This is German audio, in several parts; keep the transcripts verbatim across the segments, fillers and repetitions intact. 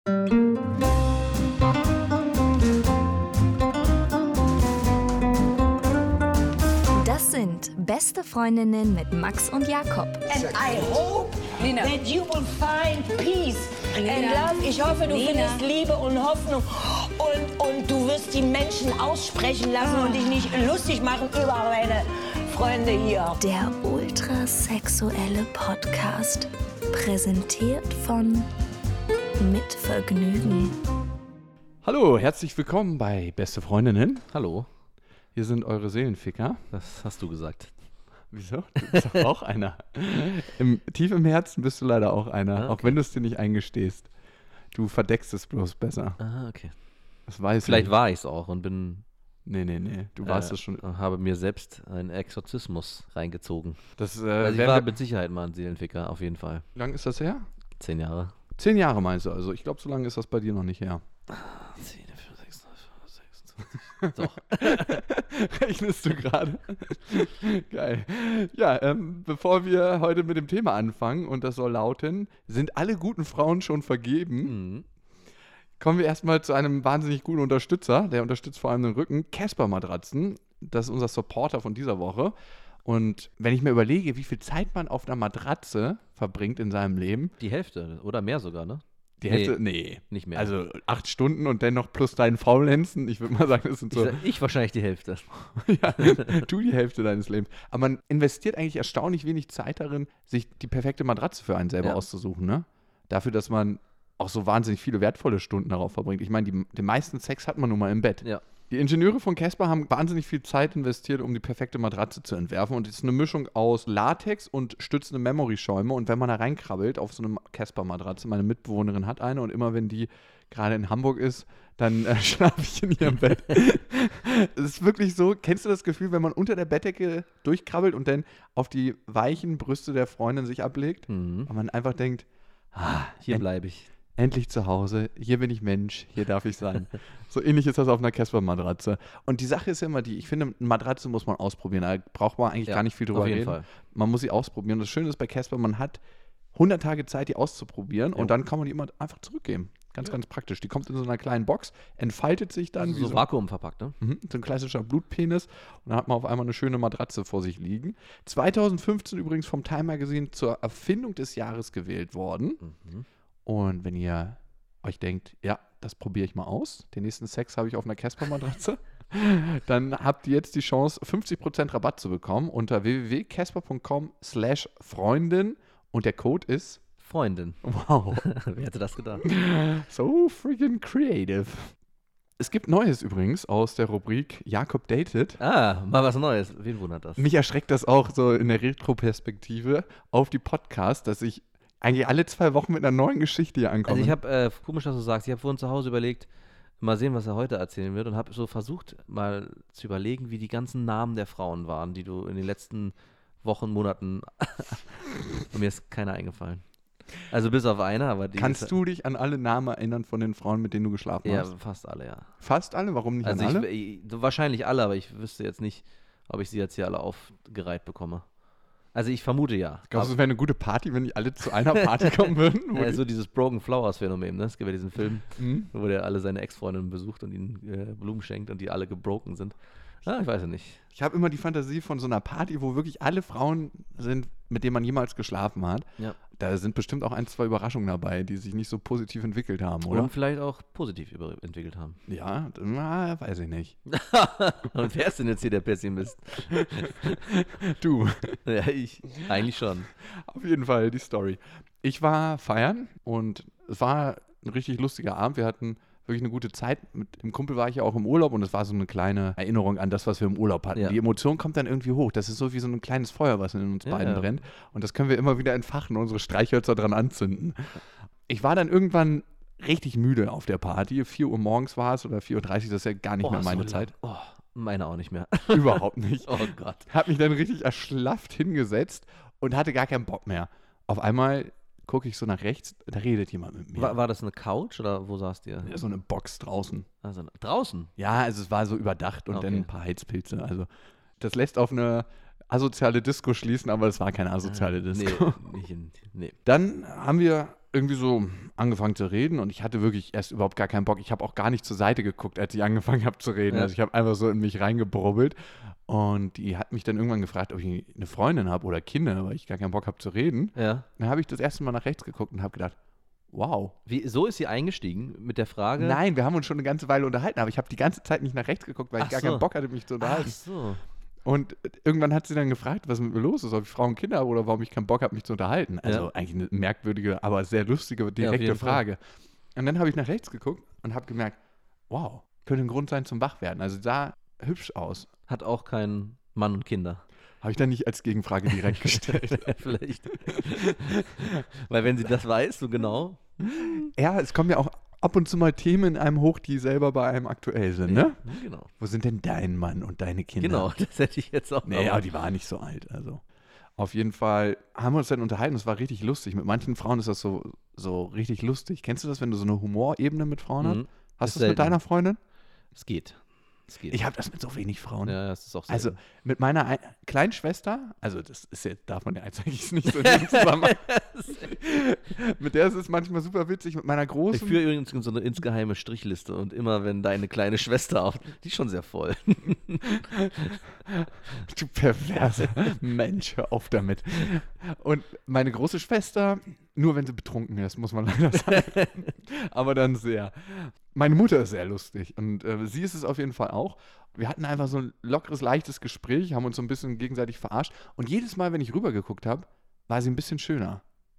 Das sind Beste Freundinnen mit Max und Jakob. And I hope Lena. that you will find peace and love. Ich hoffe, du Lena. findest Liebe und Hoffnung und, und du wirst die Menschen aussprechen lassen und dich nicht lustig machen über meine Freunde hier. Der ultrasexuelle Podcast, präsentiert von Mit Vergnügen. Hallo, herzlich willkommen bei Beste Freundinnen. Hallo. Hier sind eure Seelenficker. Das hast du gesagt. Wieso? Du bist doch auch einer. Im, tief im Herzen bist du leider auch einer, ah, okay. auch wenn du es dir nicht eingestehst. Du verdeckst es bloß besser. Ah, okay. Das weiß Vielleicht ich. war ich es auch und bin... Nee, nee, nee, du warst äh, es schon. habe mir selbst einen Exorzismus reingezogen. Das, äh, also ich war mit Sicherheit mal ein Seelenficker, auf jeden Fall. Wie lange ist das her? Zehn Jahre. Zehn Jahre meinst du also? Ich glaube, so lange ist das bei dir noch nicht her. Zehn, vier, sechs, sechsundzwanzig. Doch. Rechnest du gerade? Geil. Ja, ähm, bevor wir heute mit dem Thema anfangen, und das soll lauten, sind alle guten Frauen schon vergeben? Mhm. Kommen wir erstmal zu einem wahnsinnig guten Unterstützer. Der unterstützt vor allem den Rücken. Casper Matratzen. Das ist unser Supporter von dieser Woche. Und wenn ich mir überlege, wie viel Zeit man auf einer Matratze verbringt in seinem Leben. Die Hälfte oder mehr sogar, ne? Die Hälfte? Nee. Nicht mehr. Also acht Stunden und dennoch plus deinen Faulenzen. Ich würde mal sagen, das sind so. Ich, ich wahrscheinlich die Hälfte. Ja, du die Hälfte deines Lebens. Aber man investiert eigentlich erstaunlich wenig Zeit darin, sich die perfekte Matratze für einen selber ja. auszusuchen, ne? Dafür, dass man auch so wahnsinnig viele wertvolle Stunden darauf verbringt. Ich meine, die, den meisten Sex hat man nun mal im Bett. Ja. Die Ingenieure von Casper haben wahnsinnig viel Zeit investiert, um die perfekte Matratze zu entwerfen. Und es ist eine Mischung aus Latex und stützende Memory-Schäume. Und wenn man da reinkrabbelt auf so eine Casper-Matratze, meine Mitbewohnerin hat eine, und immer wenn die gerade in Hamburg ist, dann äh, schlafe ich in ihrem Bett. Es ist wirklich so, kennst du das Gefühl, wenn man unter der Bettdecke durchkrabbelt und dann auf die weichen Brüste der Freundin sich ablegt? Mhm. Und man einfach denkt, ah, hier bleibe ich. Endlich zu Hause, hier bin ich Mensch, hier darf ich sein. So ähnlich ist das auf einer Casper-Matratze. Und die Sache ist ja immer die, ich finde, eine Matratze muss man ausprobieren. Da braucht man eigentlich ja, gar nicht viel drüber auf jeden reden. Fall. Man muss sie ausprobieren. Das Schöne ist bei Casper, man hat hundert Tage Zeit, die auszuprobieren ja. und dann kann man die immer einfach zurückgeben. Ganz, ja. ganz praktisch. Die kommt in so einer kleinen Box, entfaltet sich dann. Also wie so, so Vakuum verpackt, ne? Mhm, so ein klassischer Blutpenis. Und dann hat man auf einmal eine schöne Matratze vor sich liegen. zweitausendfünfzehn übrigens vom Time Magazine zur Erfindung des Jahres gewählt worden. Mhm. Und wenn ihr euch denkt, ja, das probiere ich mal aus, den nächsten Sex habe ich auf einer Casper-Matratze, dann habt ihr jetzt die Chance, fünfzig Prozent Rabatt zu bekommen unter w w w punkt casper punkt com slash Freundin und der Code ist Freundin. Wow. Wer hätte das gedacht? So freaking creative. Es gibt Neues übrigens aus der Rubrik Jakob dated. Ah, mal was Neues. Wen wundert das? Mich erschreckt das auch so in der Retro-Perspektive auf die Podcasts, dass ich eigentlich alle zwei Wochen mit einer neuen Geschichte hier ankomme. Also ich habe, äh, komisch, dass du sagst, ich habe vorhin zu Hause überlegt, mal sehen, was er heute erzählen wird und habe so versucht, mal zu überlegen, wie die ganzen Namen der Frauen waren, die du in den letzten Wochen, Monaten, und mir ist keiner eingefallen. Also bis auf eine, aber die... Kannst du dich an alle Namen erinnern von den Frauen, mit denen du geschlafen ja, hast? Ja, fast alle, ja. Fast alle? Warum nicht also an alle? Ich, ich, wahrscheinlich alle, aber ich wüsste jetzt nicht, ob ich sie jetzt hier alle aufgereiht bekomme. Also ich vermute ja. Glaubst du, es wäre eine gute Party, wenn die alle zu einer Party kommen würden? Ja, so dieses Broken Flowers Phänomen, ne? Es gibt ja diesen Film, mhm. wo der alle seine Ex-Freundinnen besucht und ihnen äh, Blumen schenkt und die alle gebroken sind. Ah, ich weiß ja nicht. Ich habe immer die Fantasie von so einer Party, wo wirklich alle Frauen sind, mit denen man jemals geschlafen hat. Ja. Da sind bestimmt auch ein, zwei Überraschungen dabei, die sich nicht so positiv entwickelt haben, oder? Und vielleicht auch positiv über- entwickelt haben. Ja, na, weiß ich nicht. Und wer ist denn jetzt hier der Pessimist? Du. Ja, ich. Eigentlich schon. Auf jeden Fall die Story. Ich war feiern und es war ein richtig lustiger Abend. Wir hatten wirklich eine gute Zeit. Mit dem Kumpel war ich ja auch im Urlaub und es war so eine kleine Erinnerung an das, was wir im Urlaub hatten. Ja. Die Emotion kommt dann irgendwie hoch. Das ist so wie so ein kleines Feuer, was in uns ja, beiden ja. brennt. Und das können wir immer wieder entfachen, unsere Streichhölzer dran anzünden. Ich war dann irgendwann richtig müde auf der Party. vier Uhr morgens war es oder vier Uhr dreißig, das ist ja gar nicht oh, mehr meine so Zeit. Oh, meine auch nicht mehr. Überhaupt nicht. Oh Gott. Hab mich dann richtig erschlafft hingesetzt und hatte gar keinen Bock mehr. Auf einmal gucke ich so nach rechts, da redet jemand mit mir. War, war das eine Couch oder wo saßt ihr? Ja, so eine Box draußen. Also, draußen? Ja, also es war so überdacht und Okay. dann ein paar Heizpilze. Also das lässt auf eine asoziale Disco schließen, aber es war keine asoziale Disco. Nee, nicht in, nee. Dann haben wir irgendwie so angefangen zu reden und ich hatte wirklich erst überhaupt gar keinen Bock. Ich habe auch gar nicht zur Seite geguckt, als ich angefangen habe zu reden. Ja. Also ich habe einfach so in mich reingebrubbelt und die hat mich dann irgendwann gefragt, ob ich eine Freundin habe oder Kinder, weil ich gar keinen Bock habe zu reden. Ja. Dann habe ich das erste Mal nach rechts geguckt und habe gedacht, wow. Wie, so ist sie eingestiegen mit der Frage? Nein, wir haben uns schon eine ganze Weile unterhalten, aber ich habe die ganze Zeit nicht nach rechts geguckt, weil Ach ich gar so. keinen Bock hatte, mich zu unterhalten. Ach so. Und irgendwann hat sie dann gefragt, was mit mir los ist, ob ich Frauen, Kinder habe oder warum ich keinen Bock habe, mich zu unterhalten. Also Ja. eigentlich eine merkwürdige, aber sehr lustige, Ja, auf direkte jeden Fall. Frage. Und dann habe ich nach rechts geguckt und habe gemerkt, wow, könnte ein Grund sein zum Wachwerden. Also sah hübsch aus. Hat auch keinen Mann und Kinder. Habe ich dann nicht als Gegenfrage direkt gestellt. Vielleicht. Weil wenn sie das weiß, so genau. Ja, es kommen ja auch ab und zu mal Themen in einem hoch, die selber bei einem aktuell sind, ne? Ja, genau. Wo sind denn dein Mann und deine Kinder? Genau, das hätte ich jetzt auch Nee, noch. aber die war nicht so alt, also. Auf jeden Fall haben wir uns dann unterhalten, es war richtig lustig. Mit manchen Frauen ist das so, so richtig lustig. Kennst du das, wenn du so eine Humorebene mit Frauen hast? Mhm. Hast Ist du das mit selten. deiner Freundin? Es geht. Es geht. Ich habe das mit so wenig Frauen. ja, das ist auch Also selten. mit meiner ein kleinen Schwester, also das ist jetzt, darf man ja eigentlich nicht so in dem Zusammenhang. Mit der ist es manchmal super witzig, mit meiner Ich großen. führe übrigens so eine insgeheime Strichliste und immer, wenn deine kleine Schwester auf, die ist schon sehr voll. Du perverse Mensch, hör auf damit. Und meine große Schwester, nur wenn sie betrunken ist, muss man leider sagen. Aber dann sehr. Meine Mutter ist sehr lustig und äh, sie ist es auf jeden Fall auch. Wir hatten einfach so ein lockeres, leichtes Gespräch, haben uns so ein bisschen gegenseitig verarscht. Und jedes Mal, wenn ich rübergeguckt habe, war sie ein bisschen schöner.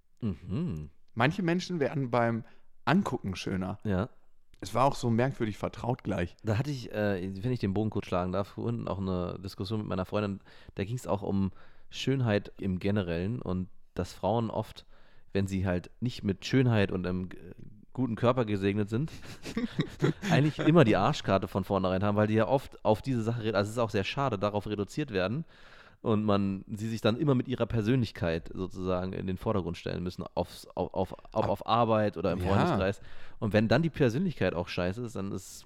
Mhm. Manche Menschen werden beim Angucken schöner. Ja. Es war auch so merkwürdig vertraut gleich. Da hatte ich, äh, wenn ich den Bogen kurz schlagen darf, vorhin auch eine Diskussion mit meiner Freundin. Da ging es auch um Schönheit im Generellen und dass Frauen oft, wenn sie halt nicht mit Schönheit und einem äh, guten Körper gesegnet sind, eigentlich immer die Arschkarte von vornherein haben, weil die ja oft auf diese Sache, re- also es ist auch sehr schade, darauf reduziert werden und man sie sich dann immer mit ihrer Persönlichkeit sozusagen in den Vordergrund stellen müssen, aufs, auf, auf, auf, auf Arbeit oder im Ja. Freundeskreis. Und wenn dann die Persönlichkeit auch scheiße ist, dann ist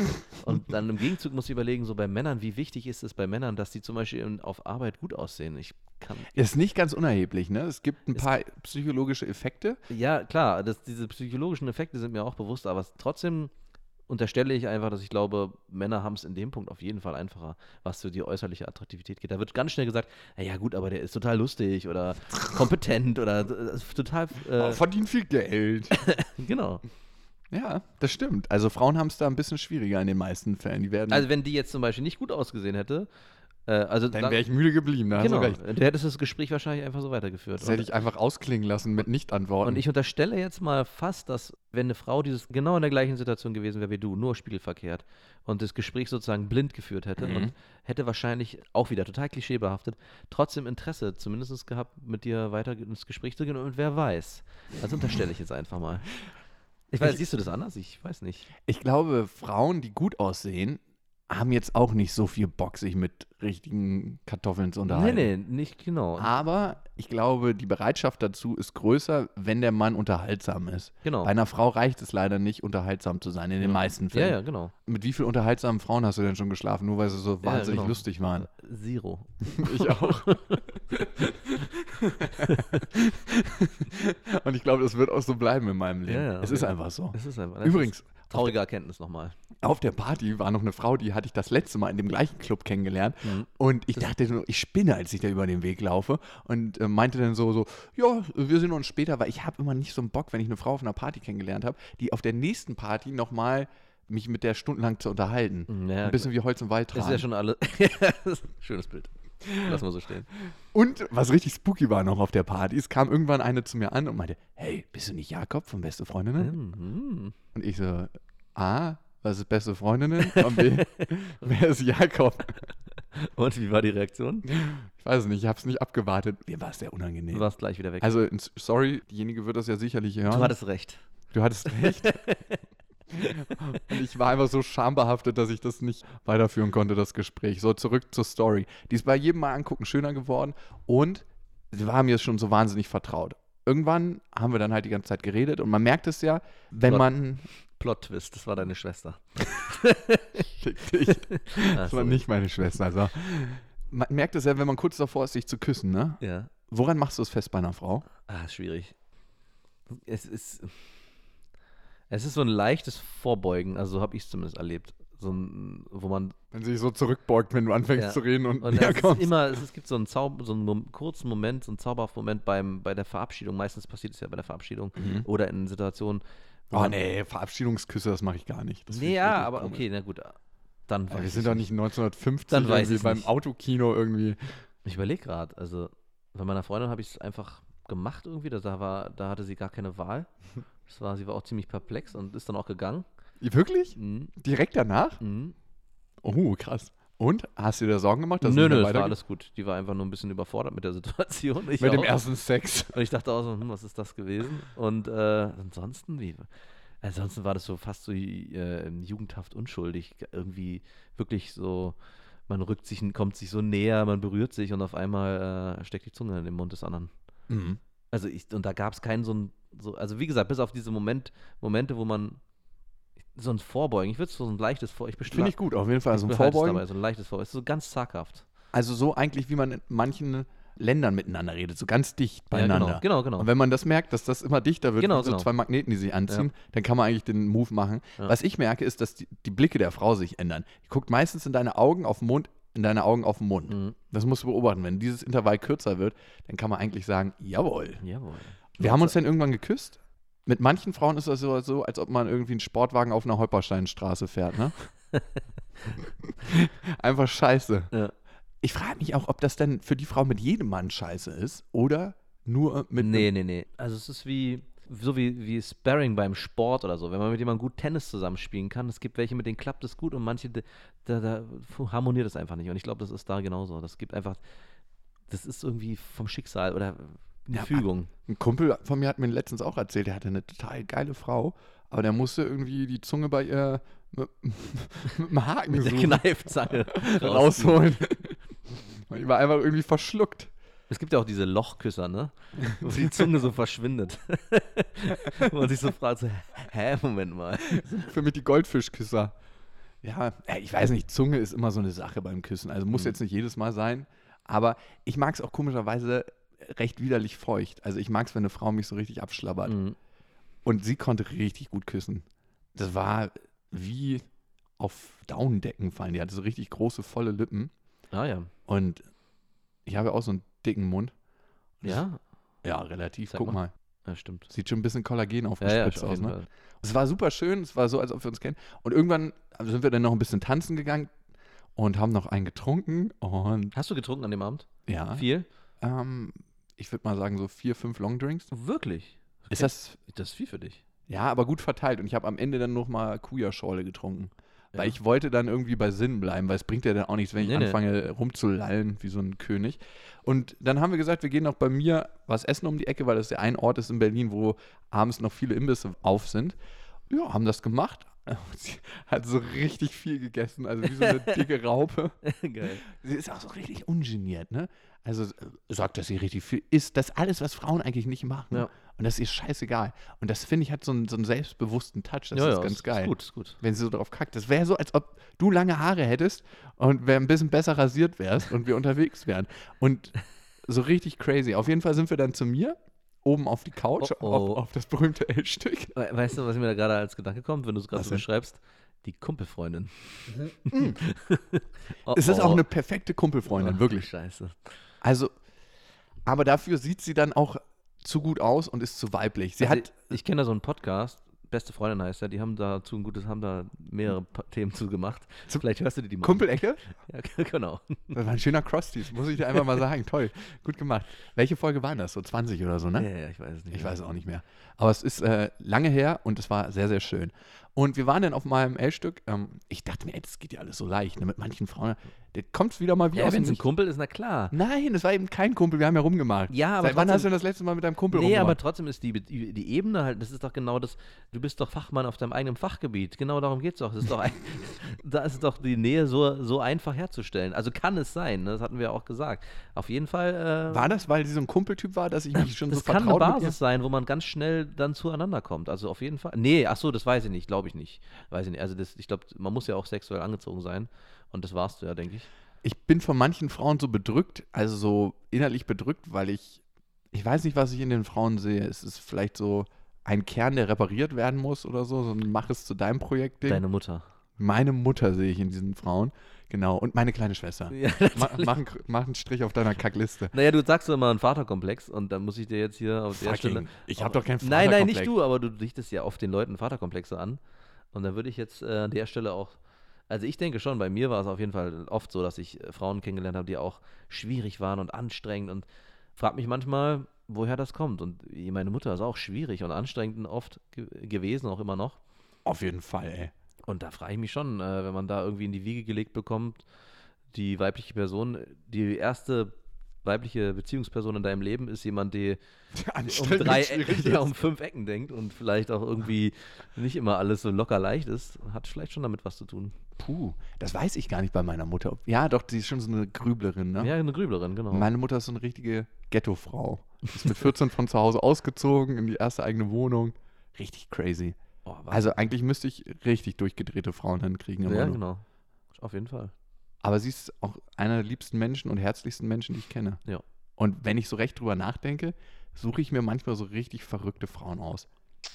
und dann im Gegenzug muss ich überlegen, so bei Männern, wie wichtig ist es bei Männern, dass die zum Beispiel in- auf Arbeit gut aussehen? Ich kann Ist nicht ganz unerheblich, ne? Es gibt ein Es- paar psychologische Effekte. Ja, klar, das, diese psychologischen Effekte sind mir auch bewusst, aber es, trotzdem unterstelle ich einfach, dass ich glaube, Männer haben es in dem Punkt auf jeden Fall einfacher, was für die äußerliche Attraktivität geht. Da wird ganz schnell gesagt, na ja gut, aber der ist total lustig oder kompetent oder äh, total, Oh, äh, verdient viel Geld. genau. Ja, das stimmt. Also Frauen haben es da ein bisschen schwieriger in den meisten Fällen. Die werden, Also wenn die jetzt zum Beispiel nicht gut ausgesehen hätte, äh, also dann wäre ich müde geblieben, da genau, hast du recht. du hättest das Gespräch wahrscheinlich einfach so weitergeführt. Das hätte ich einfach ausklingen lassen mit Nicht-Antworten. Und ich unterstelle jetzt mal fast, dass wenn eine Frau dieses genau in der gleichen Situation gewesen wäre wie du, nur spiegelverkehrt und das Gespräch sozusagen blind geführt hätte Mhm. und hätte wahrscheinlich auch wieder total klischeebehaftet, trotzdem Interesse zumindest gehabt, mit dir weiter ins Gespräch zu gehen und wer weiß. Also unterstelle ich jetzt einfach mal. Ich weiß, Ich- siehst du das anders? Ich weiß nicht. Ich glaube, Frauen, die gut aussehen, haben jetzt auch nicht so viel Bock, sich mit richtigen Kartoffeln zu Nee, unterhalten. nee, nicht genau. Aber ich glaube, die Bereitschaft dazu ist größer, wenn der Mann unterhaltsam ist. Genau. Bei einer Frau reicht es leider nicht, unterhaltsam zu sein, in den meisten Ja, Fällen. ja, genau. Mit wie vielen unterhaltsamen Frauen hast du denn schon geschlafen, nur weil sie so Ja, wahnsinnig genau. lustig waren? Zero. Ich auch. Und ich glaube, das wird auch so bleiben in meinem Leben. Ja, ja, es okay. ist einfach so. Das ist einfach. Das Übrigens, ist traurige Erkenntnis nochmal. auf der Party war noch eine Frau, die hatte ich das letzte Mal in dem gleichen Club kennengelernt. Mhm. Und ich dachte nur, ich spinne, als ich da über den Weg laufe. Und äh, meinte dann so, so, ja, wir sehen uns später, weil ich habe immer nicht so einen Bock, wenn ich eine Frau auf einer Party kennengelernt habe, die auf der nächsten Party nochmal mich mit der stundenlang zu unterhalten. Ja, Ein bisschen wie Holz und Wald Das ist ja tragen. schon alle. Schönes Bild. Lass mal so stehen. Und was richtig spooky war noch auf der Party, es kam irgendwann eine zu mir an und meinte, hey, bist du nicht Jakob von Beste Freundinnen? Mhm. Und ich so, A, was ist Beste Freundinnen? Und B, wer ist Jakob? Und wie war die Reaktion? Ich weiß es nicht, ich habe es nicht abgewartet. Mir war es sehr Du unangenehm. warst gleich wieder weg. Also, ins- sorry, diejenige wird das ja sicherlich hören. du hattest recht. Du hattest recht. Und ich war einfach so schambehaftet, dass ich das nicht weiterführen konnte, das Gespräch. So, zurück zur Story. Die ist bei jedem Mal angucken schöner geworden und sie war mir schon so wahnsinnig vertraut. Irgendwann haben wir dann halt die ganze Zeit geredet und man merkt es ja, wenn Plot- man. Plot-Twist, das war deine Schwester. Fick dich. Ah, Das war sorry. nicht meine Schwester. Also, man merkt es ja, wenn man kurz davor ist, sich zu küssen, ne? Ja. Woran machst du es fest bei einer Frau? Ah, schwierig. Es ist, es ist so ein leichtes Vorbeugen, also so habe ich es zumindest erlebt. So ein, wo man. Wenn sie sich so zurückbeugt, wenn du anfängst Ja. zu reden und, Und näher es ist kommst. immer, es, es gibt so einen, Zau so einen Mom- kurzen Moment, so einen zauberhaften Moment beim, bei der Verabschiedung. Meistens passiert es ja bei der Verabschiedung Mhm. oder in Situationen. wo Oh man- nee, Verabschiedungsküsse, das mache ich gar nicht. Das find Nee, ich ja, wirklich aber komisch. okay, na gut. Dann Aber weiß wir ich's sind doch nicht neunzehnhundertfünfzig Dann weiß irgendwie ich's beim nicht. Autokino irgendwie. Ich überlege gerade, also bei meiner Freundin habe ich es einfach gemacht irgendwie. Da, da, war, da hatte sie gar keine Wahl. Das war, sie war auch ziemlich perplex und ist dann auch gegangen. Wirklich? Mhm. Direkt danach? Mhm. Oh, krass. Und? Hast du dir Sorgen gemacht, dass es Nö, nicht nö, mehr das war weitergeht? alles gut. Die war einfach nur ein bisschen überfordert mit der Situation. Ich Mit dem auch. ersten Sex. Und ich dachte auch so, hm, was ist das gewesen? Und äh, ansonsten, wie? Ansonsten war das so fast so äh, jugendhaft unschuldig. Irgendwie wirklich so, man rückt sich, kommt sich so näher, man berührt sich und auf einmal äh, steckt die Zunge in den Mund des anderen. Mhm. Also ich, und da gab es keinen so ein, so, also wie gesagt, bis auf diese Moment, Momente, wo man so ein Vorbeugen, ich würde es so ein leichtes Vor, ich Finde ich gut, auf jeden Fall. So ein behalte es Vorbeugen. dabei, so ein leichtes Vorbeugen, es ist so ganz zaghaft. Also so eigentlich, wie man in manchen Ländern miteinander redet, so ganz dicht beieinander. Ja, genau, genau, genau. Und wenn man das merkt, dass das immer dichter wird, Genau, wie so genau. zwei Magneten, die sich anziehen, dann kann man eigentlich den Move machen. Ja. Was ich merke, ist, dass die, die Blicke der Frau sich ändern. Die guckt meistens in deine Augen auf den Mund, in deine Augen auf den Mund. Mhm. Das musst du beobachten. Wenn dieses Intervall kürzer wird, dann kann man eigentlich sagen, jawohl. Jawohl. Wir haben uns dann irgendwann geküsst. Mit manchen Frauen ist das so, so als ob man irgendwie einen Sportwagen auf einer Holpersteinstraße fährt, ne? Einfach scheiße. Ja. Ich frage mich auch, ob das denn für die Frau mit jedem Mann scheiße ist oder nur mit Nee, einem- nee, nee. Also es ist wie, so wie, wie Sparring beim Sport oder so. Wenn man mit jemandem gut Tennis zusammenspielen kann, es gibt welche, mit denen klappt es gut und manche, da, da, da harmoniert es einfach nicht. Und ich glaube, das ist da genauso. Das gibt einfach, das ist irgendwie vom Schicksal oder eine Ja, Fügung. Ein Kumpel von mir hat mir letztens auch erzählt, der hatte eine total geile Frau, aber der musste irgendwie die Zunge bei ihr mit, mit dem Haken Mit der suchen, Kneifzange rausziehen. rausholen. Und die war einfach irgendwie verschluckt. Es gibt ja auch diese Lochküsser, ne? Wo die Zunge so verschwindet. Wo man sich so fragt, so, hä, Moment mal. Für mich die Goldfischküsser. Ja, äh, ich weiß nicht, Zunge ist immer so eine Sache beim Küssen. Also muss Mhm. jetzt nicht jedes Mal sein. Aber ich mag es auch komischerweise recht widerlich feucht. Also ich mag es, wenn eine Frau mich so richtig abschlabbert. Mhm. Und sie konnte richtig gut küssen. Das war wie auf Daunendecken fallen. Die hatte so richtig große, volle Lippen. Ah ja. Und ich habe auch so einen dicken Mund. Ja? Ja, relativ. Zeig Guck mal. mal. Ja, stimmt. Sieht schon ein bisschen Kollagen Ja, ja, aufgespritzt auf aus. jeden Ne? Fall. Es war super schön. Es war so, als ob wir uns kennen. Und irgendwann sind wir dann noch ein bisschen tanzen gegangen und haben noch einen getrunken. Und Hast du getrunken an dem Abend? ja, Viel? ähm, ich würde mal sagen so vier, fünf Longdrinks. Wirklich? Ist das, Das ist viel für dich. ja, aber gut verteilt. Und ich habe am Ende dann noch mal Kuja-Schorle getrunken. Weil Ja. ich wollte dann irgendwie bei Sinn bleiben, weil es bringt ja dann auch nichts, wenn ich Nee, nee. anfange rumzulallen wie so ein König. Und dann haben wir gesagt, wir gehen noch bei mir was essen um die Ecke, weil das der ein Ort ist in Berlin, wo abends noch viele Imbisse auf sind. Ja, haben das gemacht. Sie hat so richtig viel gegessen, also wie so eine dicke Raupe. Geil. Sie ist auch so richtig ungeniert, ne? Also äh, sagt, dass sie richtig viel isst. Das ist alles, was Frauen eigentlich nicht machen. Ja. Und das ist ihr scheißegal. Und das, finde ich, hat so einen, so einen selbstbewussten Touch. Das ja, ist ja, ganz ist, geil. Ist gut, ist gut. Wenn sie so drauf kackt. Das wäre so, als ob du lange Haare hättest und wär ein bisschen besser rasiert wärst und wir unterwegs wären. Und so richtig crazy. Auf jeden Fall sind wir dann zu mir, oben auf die Couch, Oh, oh. Auf, auf das berühmte L-Stück. We- Weißt du, was mir da gerade als Gedanke kommt, wenn du es gerade Was so denn? beschreibst? Die Kumpelfreundin. oh, Es ist oh. auch eine perfekte Kumpelfreundin, Oh, wirklich. Scheiße. Also, aber dafür sieht sie dann auch zu gut aus und ist zu weiblich. Sie Also hat, ich ich kenne da so einen Podcast, Beste Freundin heißt er, die haben dazu ein gutes, haben da mehrere Pa- Themen zu gemacht. Zum- Vielleicht hörst du dir die mal. Kumpelecke? Ja, genau. Das war ein schöner Cross-Tease, muss ich dir einfach mal sagen. Toll, gut gemacht. Welche Folge waren das? So zwanzig oder so, ne? Ja, ja, ich weiß es nicht. Ich mehr. weiß es auch nicht mehr. Aber es ist äh, lange her und es war sehr, sehr schön. Und wir waren dann auf meinem L-Stück. Ähm, ich dachte mir, ey, das geht ja alles so leicht. Ne? Mit manchen Frauen, der kommt wieder mal wie Ja, aus wenn dem es ein Nichts. Kumpel ist, na klar. Nein, es war eben kein Kumpel, wir haben ja rumgemacht. Ja, aber Seit wann trotzdem- hast du denn das letzte Mal mit deinem Kumpel Nee, aber rumgemacht? trotzdem ist die, die, die Ebene halt, das ist doch genau das, du bist doch Fachmann auf deinem eigenen Fachgebiet. Genau darum geht es doch. Das ist doch ein, da ist doch die Nähe so, so einfach herzustellen. Also kann es sein, ne? Das hatten wir auch gesagt. Auf jeden Fall. Äh, War das, weil sie so ein Kumpeltyp war, dass ich mich schon das so kann eine vertraut mit ihr? Basis sein, wo man ganz schnell dann zueinander kommt. Also auf jeden Fall. Nee, ach so, das weiß ich nicht, glaube ich nicht. Weiß ich nicht. Also das, ich glaube, man muss ja auch sexuell angezogen sein. Und das warst du ja, denke ich. ich bin von manchen Frauen so bedrückt, also so innerlich bedrückt, weil ich, ich weiß nicht, was ich in den Frauen sehe. Es ist vielleicht so ein Kern, der repariert werden muss oder so, so ein Mach es zu deinem Projekt-Ding. Deine Mutter. Meine Mutter sehe ich in diesen Frauen, genau, und meine kleine Schwester. Ja, Ma mach, einen, mach einen Strich auf deiner Kackliste. Naja, du sagst so immer einen Vaterkomplex und dann muss ich dir jetzt hier auf der Fucking, Stelle... ich habe doch keinen Nein, Vaterkomplex. nein, nicht du, aber du richtest ja oft den Leuten Vaterkomplexe an. Und dann würde ich jetzt äh, an der Stelle auch... Also ich denke schon, bei mir war es auf jeden Fall oft so, dass ich äh, Frauen kennengelernt habe, die auch schwierig waren und anstrengend und frage mich manchmal, woher das kommt. Und meine Mutter ist auch schwierig und anstrengend oft ge gewesen, auch immer noch. Auf jeden Fall, ey. Und da frage ich mich schon, äh, wenn man da irgendwie in die Wiege gelegt bekommt, die weibliche Person, die erste weibliche Beziehungsperson in deinem Leben ist jemand, die um drei Ecken, der um fünf Ecken denkt und vielleicht auch irgendwie nicht immer alles so locker leicht ist, hat vielleicht schon damit was zu tun. Puh, das weiß ich gar nicht bei meiner Mutter. Ja, doch, sie ist schon so eine Grüblerin, ne? Ja, eine Grüblerin, genau. Meine Mutter ist so eine richtige Ghettofrau. Ist mit vierzehn von zu Hause ausgezogen in die erste eigene Wohnung. Richtig crazy. Oh, also eigentlich müsste ich richtig durchgedrehte Frauen hinkriegen. Ja, genau. Auf jeden Fall. Aber sie ist auch einer der liebsten Menschen und herzlichsten Menschen, die ich kenne. Ja. Und wenn ich so recht drüber nachdenke, suche ich mir manchmal so richtig verrückte Frauen aus.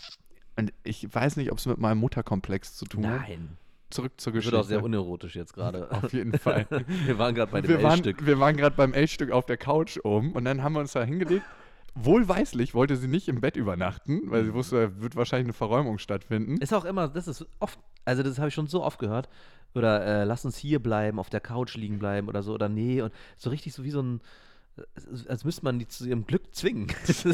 Und ich weiß nicht, ob es mit meinem Mutterkomplex zu tun hat. Nein. Zurück zur Das Geschichte. wird auch sehr unerotisch jetzt gerade. Auf jeden Fall. Wir waren gerade bei dem wir waren, L-Stück. wir waren gerade beim L-Stück auf der Couch oben und dann haben wir uns da hingelegt. Wohlweislich wollte sie nicht im Bett übernachten, weil sie wusste, da wird wahrscheinlich eine Verräumung stattfinden. Ist auch immer, das ist oft, also das habe ich schon so oft gehört. Oder äh, lass uns hier bleiben, auf der Couch liegen bleiben oder so, oder nee. Und so richtig so wie so ein, als müsste man die zu ihrem Glück zwingen. so,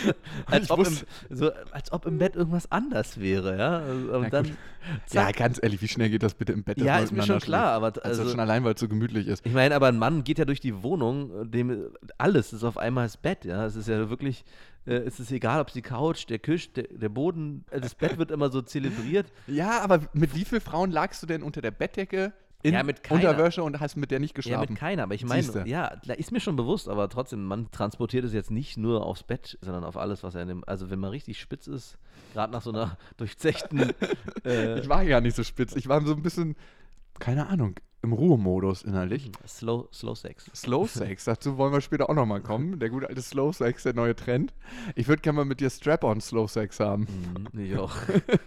als, ob im, so, als ob im Bett irgendwas anders wäre, ja. Und Ja, dann, ja, ganz ehrlich, wie schnell geht das bitte im Bett? dass Ja, man ist mir schon miteinander klar, schläft? aber Also, also, schon allein, weil es so gemütlich ist. ich meine, aber ein Mann geht ja durch die Wohnung, dem alles ist auf einmal das Bett, ja. Es ist ja wirklich, äh, es ist egal, ob es die Couch, der Tisch, der, der Boden, äh, das Bett wird immer so zelebriert. Ja, aber mit wie vielen Frauen lagst du denn unter der Bettdecke in Ja, mit keiner. Unterwäsche und hast mit der nicht Ja, geschlafen? mit keiner, aber ich Siehste. meine, ja, da ist mir schon bewusst, aber trotzdem, man transportiert es jetzt nicht nur aufs Bett, sondern auf alles, was er nimmt. Also wenn man richtig spitz ist, gerade nach so einer durchzechten, äh, Ich war ja nicht so spitz. Ich war so ein bisschen, keine Ahnung, im Ruhemodus innerlich. Slow, Slow Sex. Slow Sex, dazu wollen wir später auch nochmal kommen. Der gute alte Slow Sex, der neue Trend. Ich würde gerne mal mit dir Strap-on Slow Sex haben. Mhm, ich auch.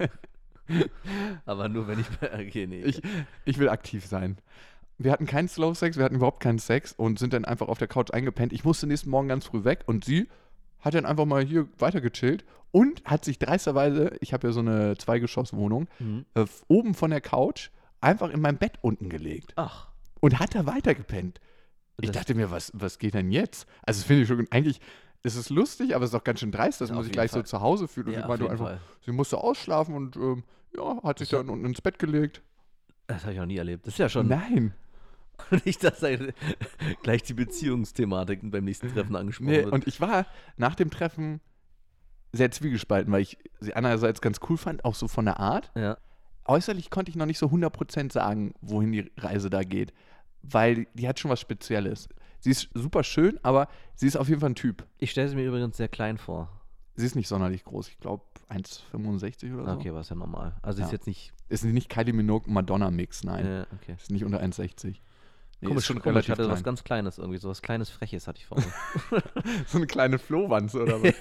Aber nur wenn ich bei, okay, nee. Ich, ich will aktiv sein. Wir hatten keinen Slow Sex, wir hatten überhaupt keinen Sex und sind dann einfach auf der Couch eingepennt. Ich musste nächsten Morgen ganz früh weg und sie hat dann einfach mal hier weiter gechillt und hat sich dreisterweise, ich habe ja so eine Zweigeschosswohnung, Mhm. äh, oben von der Couch einfach in mein Bett unten gelegt Ach. und hat da weitergepennt. Ich Das- dachte mir, was, was geht denn jetzt? Also das finde ich schon, eigentlich ist es lustig, aber es ist auch ganz schön dreist, dass Ja, man auf sich jeden gleich Fall. so zu Hause fühlt. Und Ja, sie auf meinte jeden einfach, Fall. sie musste ausschlafen und ähm, ja, hat sich Das dann unten ins Bett gelegt. Das habe ich noch nie erlebt. Das ist ja schon Nein. nicht, dass da gleich die Beziehungsthematik beim nächsten Treffen angesprochen Nee, wird. und ich war nach dem Treffen sehr zwiegespalten, weil ich sie einerseits ganz cool fand, auch so von der Art. Ja. Äußerlich konnte ich noch nicht so hundert Prozent sagen, wohin die Reise da geht, weil die hat schon was Spezielles. Sie ist super schön, aber sie ist auf jeden Fall ein Typ. Ich stelle sie mir übrigens sehr klein vor. Sie ist nicht sonderlich groß, ich glaube eins Komma fünfundsechzig oder so. Okay, war es ja normal. Also Ja. ist jetzt nicht. Ist nicht Kylie Minogue Madonna-Mix, nein. Ja, okay. Ist nicht unter eins Komma sechzig. Nee, Komisch, ist schon komisch. Ich relativ hatte was klein. ganz Kleines irgendwie, so was kleines Freches hatte ich vor mir. So eine kleine Flohwanze oder was?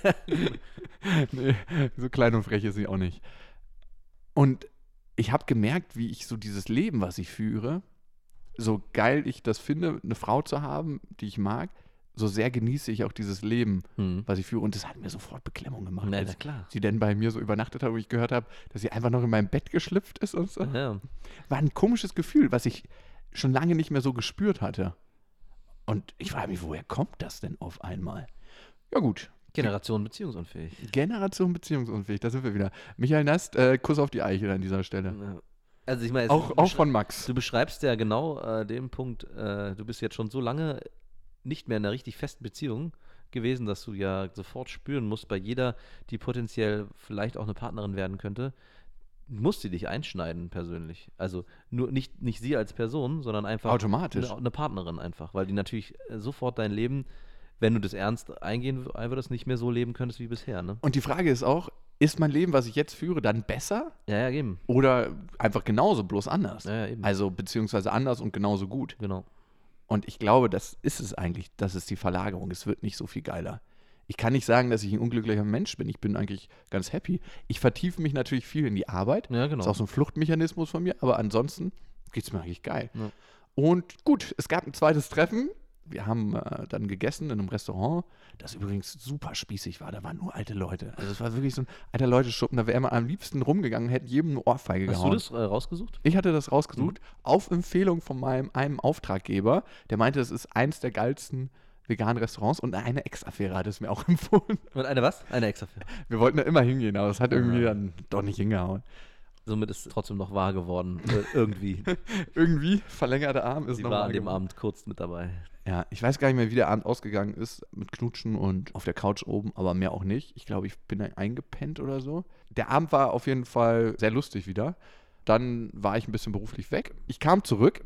Nee, so klein und frech ist sie auch nicht. Und ich habe gemerkt, wie ich so dieses Leben, was ich führe, so geil ich das finde, eine Frau zu haben, die ich mag, so sehr genieße ich auch dieses Leben, Hm. was ich führe. Und das hat mir sofort Beklemmung gemacht, Na, als na klar. sie denn bei mir so übernachtet hat, wo ich gehört habe, dass sie einfach noch in meinem Bett geschlüpft ist und so. Ja. War ein komisches Gefühl, was ich schon lange nicht mehr so gespürt hatte. Und ich frage mich, woher kommt das denn auf einmal? Ja gut, Generation beziehungsunfähig. Generation beziehungsunfähig, da sind wir wieder. Michael Nast, äh, Kuss auf die Eichel an dieser Stelle. Ja. Also ich meine, es- Auch, du auch beschrei- von Max. Du beschreibst ja genau äh, den Punkt, äh, du bist jetzt schon so lange nicht mehr in einer richtig festen Beziehung gewesen, dass du ja sofort spüren musst, bei jeder, die potenziell vielleicht auch eine Partnerin werden könnte, muss sie dich einschneiden persönlich. Also nur nicht, nicht sie als Person, sondern einfach Automatisch. Eine, eine Partnerin einfach, weil die natürlich äh, sofort dein Leben, wenn du das ernst eingehen w- würdest, nicht mehr so leben könntest wie bisher. Ne? Und die Frage ist auch, ist mein Leben, was ich jetzt führe, dann besser Ja, ja, eben. oder einfach genauso, bloß anders? Ja, ja, eben. Also beziehungsweise anders und genauso gut. Genau. Und ich glaube, das ist es eigentlich, das ist die Verlagerung. Es wird nicht so viel geiler. Ich kann nicht sagen, dass ich ein unglücklicher Mensch bin. Ich bin eigentlich ganz happy. Ich vertiefe mich natürlich viel in die Arbeit. Ja, genau. Das ist auch so ein Fluchtmechanismus von mir. Aber ansonsten geht es mir eigentlich geil. Ja. Und gut, es gab ein zweites Treffen. Wir haben äh, dann gegessen in einem Restaurant, das übrigens super spießig war. Da waren nur alte Leute. Also es war wirklich so ein alter Leute-Schuppen. Da wäre man am liebsten rumgegangen, hätte jedem eine Ohrfeige Hast gehauen. du das äh, rausgesucht? Ich hatte das rausgesucht, mhm. auf Empfehlung von meinem einem Auftraggeber. Der meinte, das ist eins der geilsten veganen Restaurants, und eine Ex-Affäre hat es mir auch empfohlen. Und eine was? Eine Ex-Affäre. Wir wollten da immer hingehen, aber es hat irgendwie ja. dann doch nicht hingehauen. Somit ist es trotzdem noch wahr geworden. Äh, irgendwie. irgendwie, verlängerter Arm ist Sie noch war wahr an dem geworden. Abend kurz mit dabei. Ja, ich weiß gar nicht mehr, wie der Abend ausgegangen ist, mit Knutschen und auf der Couch oben, aber mehr auch nicht. Ich glaube, ich bin da eingepennt oder so. Der Abend war auf jeden Fall sehr lustig wieder. Dann war ich ein bisschen beruflich weg. Ich kam zurück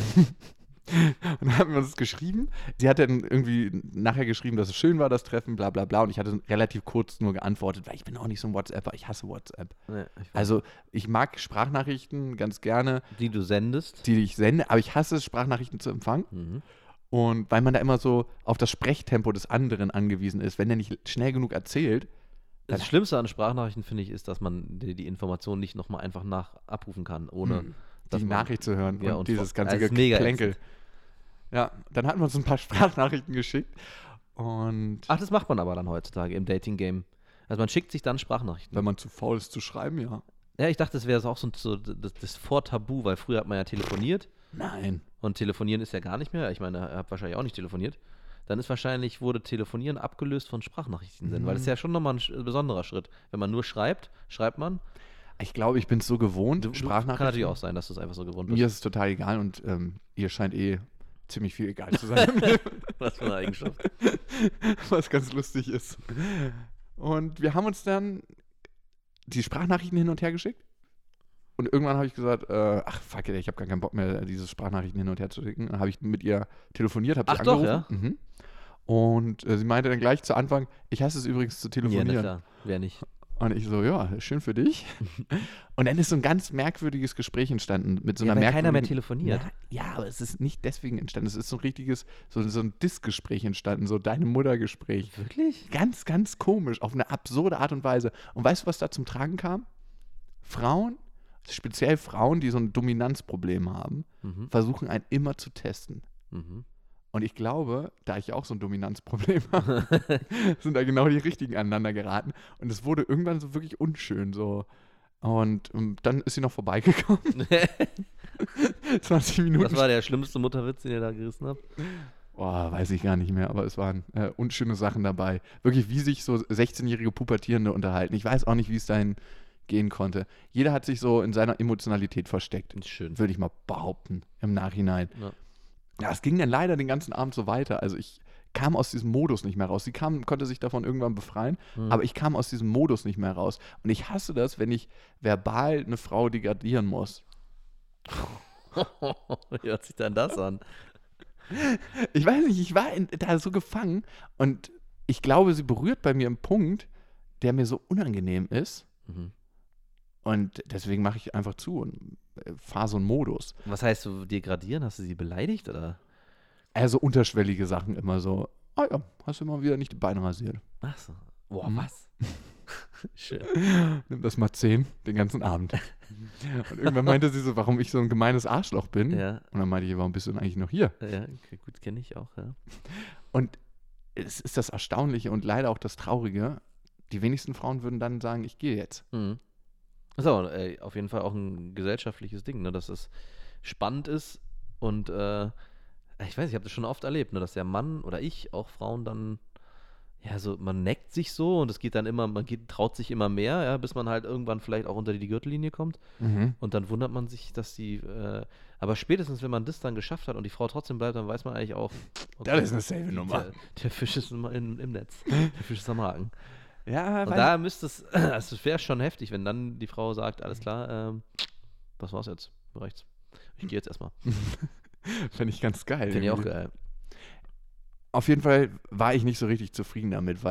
und dann haben wir uns geschrieben. Sie hat dann irgendwie nachher geschrieben, dass es schön war, das Treffen, bla bla bla. Und ich hatte relativ kurz nur geantwortet, weil ich bin auch nicht so ein WhatsApper. Ich hasse WhatsApp. Ja, ich also ich mag Sprachnachrichten ganz gerne. Die du sendest? Die ich sende, aber ich hasse es, Sprachnachrichten zu empfangen. Mhm. Und weil man da immer so auf das Sprechtempo des anderen angewiesen ist, wenn der nicht schnell genug erzählt. Das Schlimmste an Sprachnachrichten, finde ich, ist, dass man die, die Informationen nicht nochmal einfach nach abrufen kann, ohne Mhm. dass die man, Nachricht zu hören ja, und, und dieses ganze das ist mega Geplänkel. ätzend. Ja, dann hatten wir uns ein paar Sprachnachrichten geschickt und Ach, das macht man aber dann heutzutage im Dating-Game. Also man schickt sich dann Sprachnachrichten. wenn man zu faul ist zu schreiben, ja. Ja, ich dachte, das wäre auch so, so das, das Vortabu, weil früher hat man ja telefoniert. Nein. Und telefonieren ist ja gar nicht mehr. Ich meine, ihr habt wahrscheinlich auch nicht telefoniert. Dann ist wahrscheinlich, wurde Telefonieren abgelöst von Sprachnachrichten senden, Mhm. weil das ist ja schon nochmal ein sch- besonderer Schritt. Wenn man nur schreibt, schreibt man. Ich glaube, ich bin es so gewohnt, Du, du, Sprachnachrichten. kann natürlich auch sein, dass du es einfach so gewohnt bist. Mir ist es total egal und ähm, ihr scheint eh ziemlich viel egal zu sein. Was für eine Eigenschaft. Was ganz lustig ist. Und wir haben uns dann die Sprachnachrichten hin und her geschickt. Und irgendwann habe ich gesagt, äh, ach fuck it, ich habe gar keinen Bock mehr, diese Sprachnachrichten hin und her zu schicken. Dann habe ich mit ihr telefoniert, habe sie Ach doch, angerufen. Mhm. Und äh, sie meinte dann gleich zu Anfang, ich hasse es übrigens zu Ja, telefonieren. na klar. Wer nicht? Und ich so, ja, schön für dich. Und dann ist so ein ganz merkwürdiges Gespräch entstanden. Mit so Ja, einer weil keiner mehr merkwürdigen- telefoniert. Na, ja, aber es ist nicht deswegen entstanden. Es ist so ein richtiges, so, so ein Diss-Gespräch entstanden, so deine Mutter-Gespräch. Wirklich? Ganz, ganz komisch, auf eine absurde Art und Weise. Und weißt du, was da zum Tragen kam? Frauen, speziell Frauen, die so ein Dominanzproblem haben, Mhm. versuchen einen immer zu testen. Mhm. Und ich glaube, da ich auch so ein Dominanzproblem habe, sind da genau die richtigen aneinander geraten. Und es wurde irgendwann so wirklich unschön so. Und um, dann ist sie noch vorbeigekommen. zwanzig Minuten. Was war der schlimmste Mutterwitz, den ihr da gerissen habt? Boah, weiß ich gar nicht mehr, aber es waren äh, unschöne Sachen dabei. Wirklich, wie sich so sechzehnjährige Pubertierende unterhalten. Ich weiß auch nicht, wie es dahin gehen konnte. Jeder hat sich so in seiner Emotionalität versteckt, Schön. würde ich mal behaupten, im Nachhinein. Ja. Ja, es ging dann leider den ganzen Abend so weiter. Also ich kam aus diesem Modus nicht mehr raus. Sie kam, konnte sich davon irgendwann befreien, Mhm. aber ich kam aus diesem Modus nicht mehr raus. Und ich hasse das, wenn ich verbal eine Frau degradieren muss. Wie hört sich denn das an? Ich weiß nicht, ich war in, da so gefangen und ich glaube, sie berührt bei mir einen Punkt, der mir so unangenehm ist. Mhm. Und deswegen mache ich einfach zu und äh, fahre so einen Modus. Was heißt so degradieren? Hast du sie beleidigt oder? Also unterschwellige Sachen immer so, ah ja, hast du mal wieder nicht die Beine rasiert. Ach so. Boah, Mhm. was? Schön. Nimm das mal zehn, den ganzen Abend. Und irgendwann meinte sie so, warum ich so ein gemeines Arschloch bin. Ja, Und dann meinte ich, warum bist du denn eigentlich noch hier? ja, okay, gut, kenne ich auch, ja. Und es ist das Erstaunliche und leider auch das Traurige, die wenigsten Frauen würden dann sagen, ich gehe jetzt. Mhm. Das ist aber äh, auf jeden Fall auch ein gesellschaftliches Ding, ne, dass es spannend ist und äh, ich weiß, ich habe das schon oft erlebt, ne, dass der Mann oder ich auch Frauen dann, ja, so, man neckt sich so und es geht dann immer, man geht, traut sich immer mehr, ja, bis man halt irgendwann vielleicht auch unter die Gürtellinie kommt Mhm. und dann wundert man sich, dass die, äh, aber spätestens, wenn man das dann geschafft hat und die Frau trotzdem bleibt, dann weiß man eigentlich auch, Das ist eine selbe Nummer. Der, der Fisch ist im, im, im Netz, der Fisch ist am Haken. Ja, Und weil da müsste es, also es wäre schon heftig, wenn dann die Frau sagt, alles klar, ähm, das war's jetzt, reicht's. Ich gehe jetzt erstmal. fände ich ganz geil. Finde ich auch irgendwie. geil. Auf jeden Fall war ich nicht so richtig zufrieden damit, weil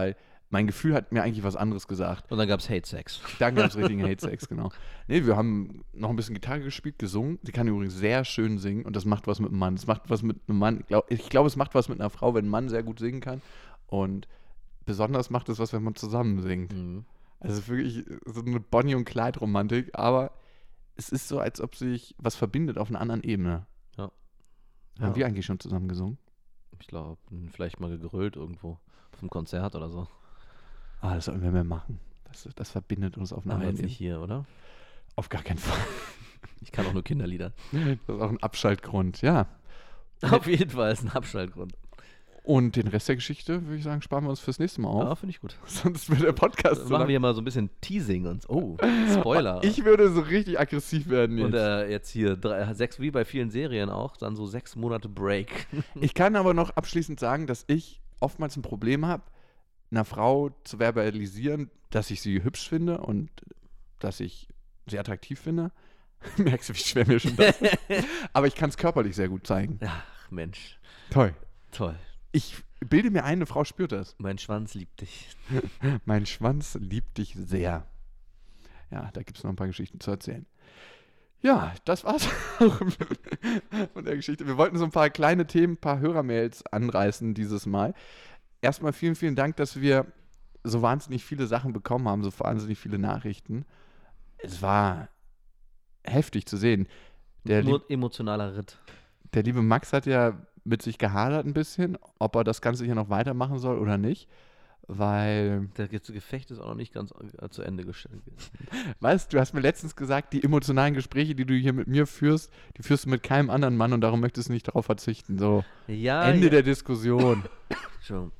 mein Gefühl hat mir eigentlich was anderes gesagt. Und dann gab es Hate-Sex. Dann gab es richtigen Hate-Sex, genau. Nee, wir haben noch ein bisschen Gitarre gespielt, gesungen. Sie kann übrigens sehr schön singen und das macht was mit einem Mann. Es macht was mit einem Mann. Ich glaube, es macht was mit einer Frau, wenn ein Mann sehr gut singen kann. Und besonders macht es was, wenn man zusammen singt. Mhm. Also wirklich so eine Bonnie- und Clyde-Romantik, aber es ist so, als ob sich was verbindet auf einer anderen Ebene. Ja. Haben ja. wir eigentlich schon zusammen gesungen? Ich glaube, vielleicht mal gegrölt irgendwo. Auf einem Konzert oder so. Ah, das sollten wir mehr machen. Das, das verbindet uns auf einer Aber anderen jetzt nicht hier, oder? Auf gar keinen Fall. Ich kann auch nur Kinderlieder. Das ist auch ein Abschaltgrund, ja. Auf jeden Fall ist ein Abschaltgrund. Und den Rest der Geschichte, würde ich sagen, sparen wir uns fürs nächste Mal auf. Ja, finde ich gut. Sonst wird der Podcast so so machen lang. wir mal so ein bisschen Teasing und oh, Spoiler. Ich würde so richtig aggressiv werden jetzt. Und äh, jetzt hier drei, sechs, wie bei vielen Serien auch, dann so sechs Monate Break. Ich kann aber noch abschließend sagen, dass ich oftmals ein Problem habe, einer Frau zu verbalisieren, dass ich sie hübsch finde und dass ich sie attraktiv finde. Merkst du, wie schwer mir schon das ist? Aber ich kann es körperlich sehr gut zeigen. Ach, Mensch. Toll. Toll. Ich bilde mir ein, eine Frau spürt das. Mein Schwanz liebt dich. Mein Schwanz liebt dich sehr. Ja, da gibt es noch ein paar Geschichten zu erzählen. Ja, das war's auch von der Geschichte. Wir wollten so ein paar kleine Themen, ein paar Hörermails anreißen dieses Mal. Erstmal vielen, vielen Dank, dass wir so wahnsinnig viele Sachen bekommen haben, so wahnsinnig viele Nachrichten. Es war heftig zu sehen. Der Nur lieb- emotionaler Ritt. Der liebe Max hat ja mit sich gehadert ein bisschen, ob er das Ganze hier noch weitermachen soll oder nicht, weil... Das Gefecht ist auch noch nicht ganz zu Ende gestellt. Weißt du, du hast mir letztens gesagt, die emotionalen Gespräche, die du hier mit mir führst, die führst du mit keinem anderen Mann und darum möchtest du nicht darauf verzichten. So, ja, Ende ja. der Diskussion. Schon.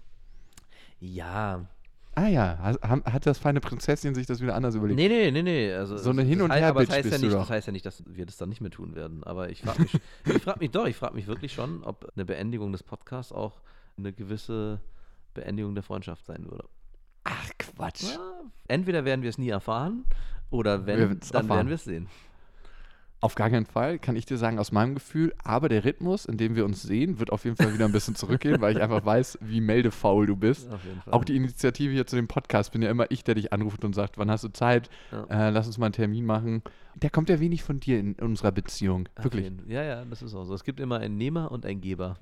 Ja. Ah ja, hat, hat das feine Prinzesschen sich das wieder anders überlegt? Nee, nee, nee, nee. Also, so eine das Hin- und heißt, aber das Her-Bitch heißt ja bist du nicht, doch. Das heißt ja nicht, dass wir das dann nicht mehr tun werden. Aber ich frage mich, ich frage mich doch, ich frage mich wirklich schon, ob eine Beendigung des Podcasts auch eine gewisse Beendigung der Freundschaft sein würde. Ach, Quatsch. Ja, entweder werden wir es nie erfahren oder wenn, Wir dann werden's erfahren. werden wir es sehen. Auf gar keinen Fall, kann ich dir sagen, aus meinem Gefühl. Aber der Rhythmus, in dem wir uns sehen, wird auf jeden Fall wieder ein bisschen zurückgehen, weil ich einfach weiß, wie meldefaul du bist. Auf jeden Fall. Auch die Initiative hier zu dem Podcast bin ja immer ich, der dich anruft und sagt, wann hast du Zeit? Ja. Äh, lass uns mal einen Termin machen. Der kommt ja wenig von dir in, in unserer Beziehung. Auf Wirklich. jeden- Ja, ja, das ist auch so. Es gibt immer einen Nehmer und einen Geber.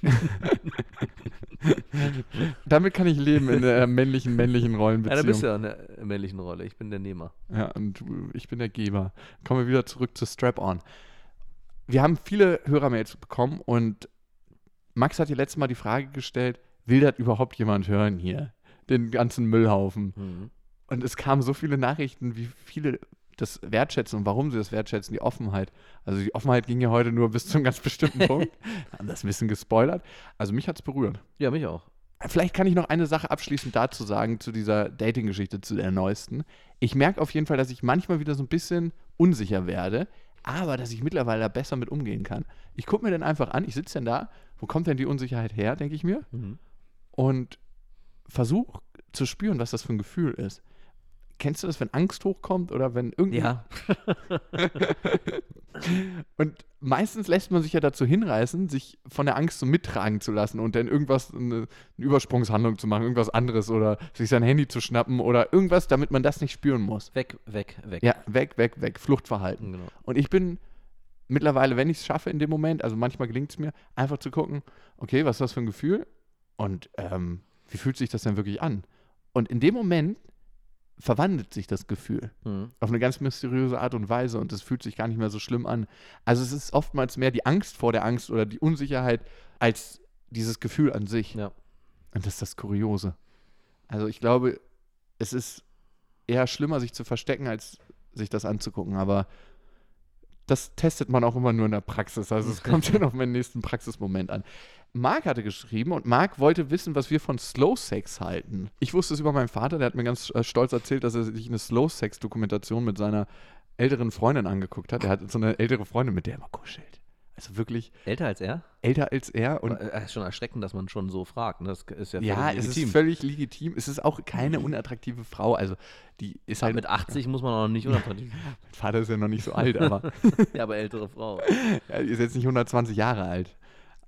Damit kann ich leben in der männlichen, männlichen Ja, Rollenbeziehung. da bist du ja in der männlichen Rolle. Ich bin der Nehmer. Ja, und du- ich bin der Geber. Kommen wir wieder zurück zu Strap-On. Wir haben viele Hörermails bekommen und Max hat dir letztes Mal die Frage gestellt, will das überhaupt jemand hören hier? Den ganzen Müllhaufen. Mhm. Und es kamen so viele Nachrichten, wie viele das wertschätzen und warum sie das wertschätzen, die Offenheit. Also die Offenheit ging ja heute nur bis zu einem ganz bestimmten Punkt. Haben das ein bisschen gespoilert. Also mich hat es berührt. Ja, mich auch. Vielleicht kann ich noch eine Sache abschließend dazu sagen, zu dieser Dating-Geschichte, zu der neuesten. Ich merke auf jeden Fall, dass ich manchmal wieder so ein bisschen unsicher werde, aber dass ich mittlerweile da besser mit umgehen kann. Ich gucke mir dann einfach an, ich sitze dann da, wo kommt denn die Unsicherheit her, denke ich mir, Mhm. und versuche zu spüren, was das für ein Gefühl ist. Kennst du das, wenn Angst hochkommt oder wenn irgendwie... Ja. Und meistens lässt man sich ja dazu hinreißen, sich von der Angst so mittragen zu lassen und dann irgendwas, eine, eine Übersprungshandlung zu machen, irgendwas anderes oder sich sein Handy zu schnappen oder irgendwas, damit man das nicht spüren muss. Weg, weg, weg. Ja, weg, weg, weg, Fluchtverhalten. Genau. Und ich bin mittlerweile, wenn ich es schaffe in dem Moment, also manchmal gelingt es mir, einfach zu gucken, okay, was ist das für ein Gefühl und ähm, wie fühlt sich das denn wirklich an? Und in dem Moment verwandelt sich das Gefühl Mhm. auf eine ganz mysteriöse Art und Weise und es fühlt sich gar nicht mehr so schlimm an. Also es ist oftmals mehr die Angst vor der Angst oder die Unsicherheit als dieses Gefühl an sich. Ja. Und das ist das Kuriose. Also ich glaube, es ist eher schlimmer, sich zu verstecken, als sich das anzugucken. Aber das testet man auch immer nur in der Praxis. Also es kommt dann auf meinen nächsten Praxismoment an. Marc hatte geschrieben und Marc wollte wissen, was wir von Slow Sex halten. Ich wusste es über meinen Vater, der hat mir ganz äh, stolz erzählt, dass er sich eine Slow Sex Dokumentation mit seiner älteren Freundin angeguckt hat. Er hat so eine ältere Freundin, mit der er immer kuschelt. Also wirklich Älter als er? älter als er. Und Es ist schon erschreckend, dass man schon so fragt. Ne? Das ist ja, ja, völlig es legitim. ist völlig legitim. Es ist auch keine unattraktive Frau. Also die ist Aber halt mit achtzig muss man auch noch nicht unattraktiv sein. Mein Vater ist ja noch nicht so alt, aber Ja, aber ältere Frau. ja, die ist jetzt nicht hundertzwanzig Jahre alt.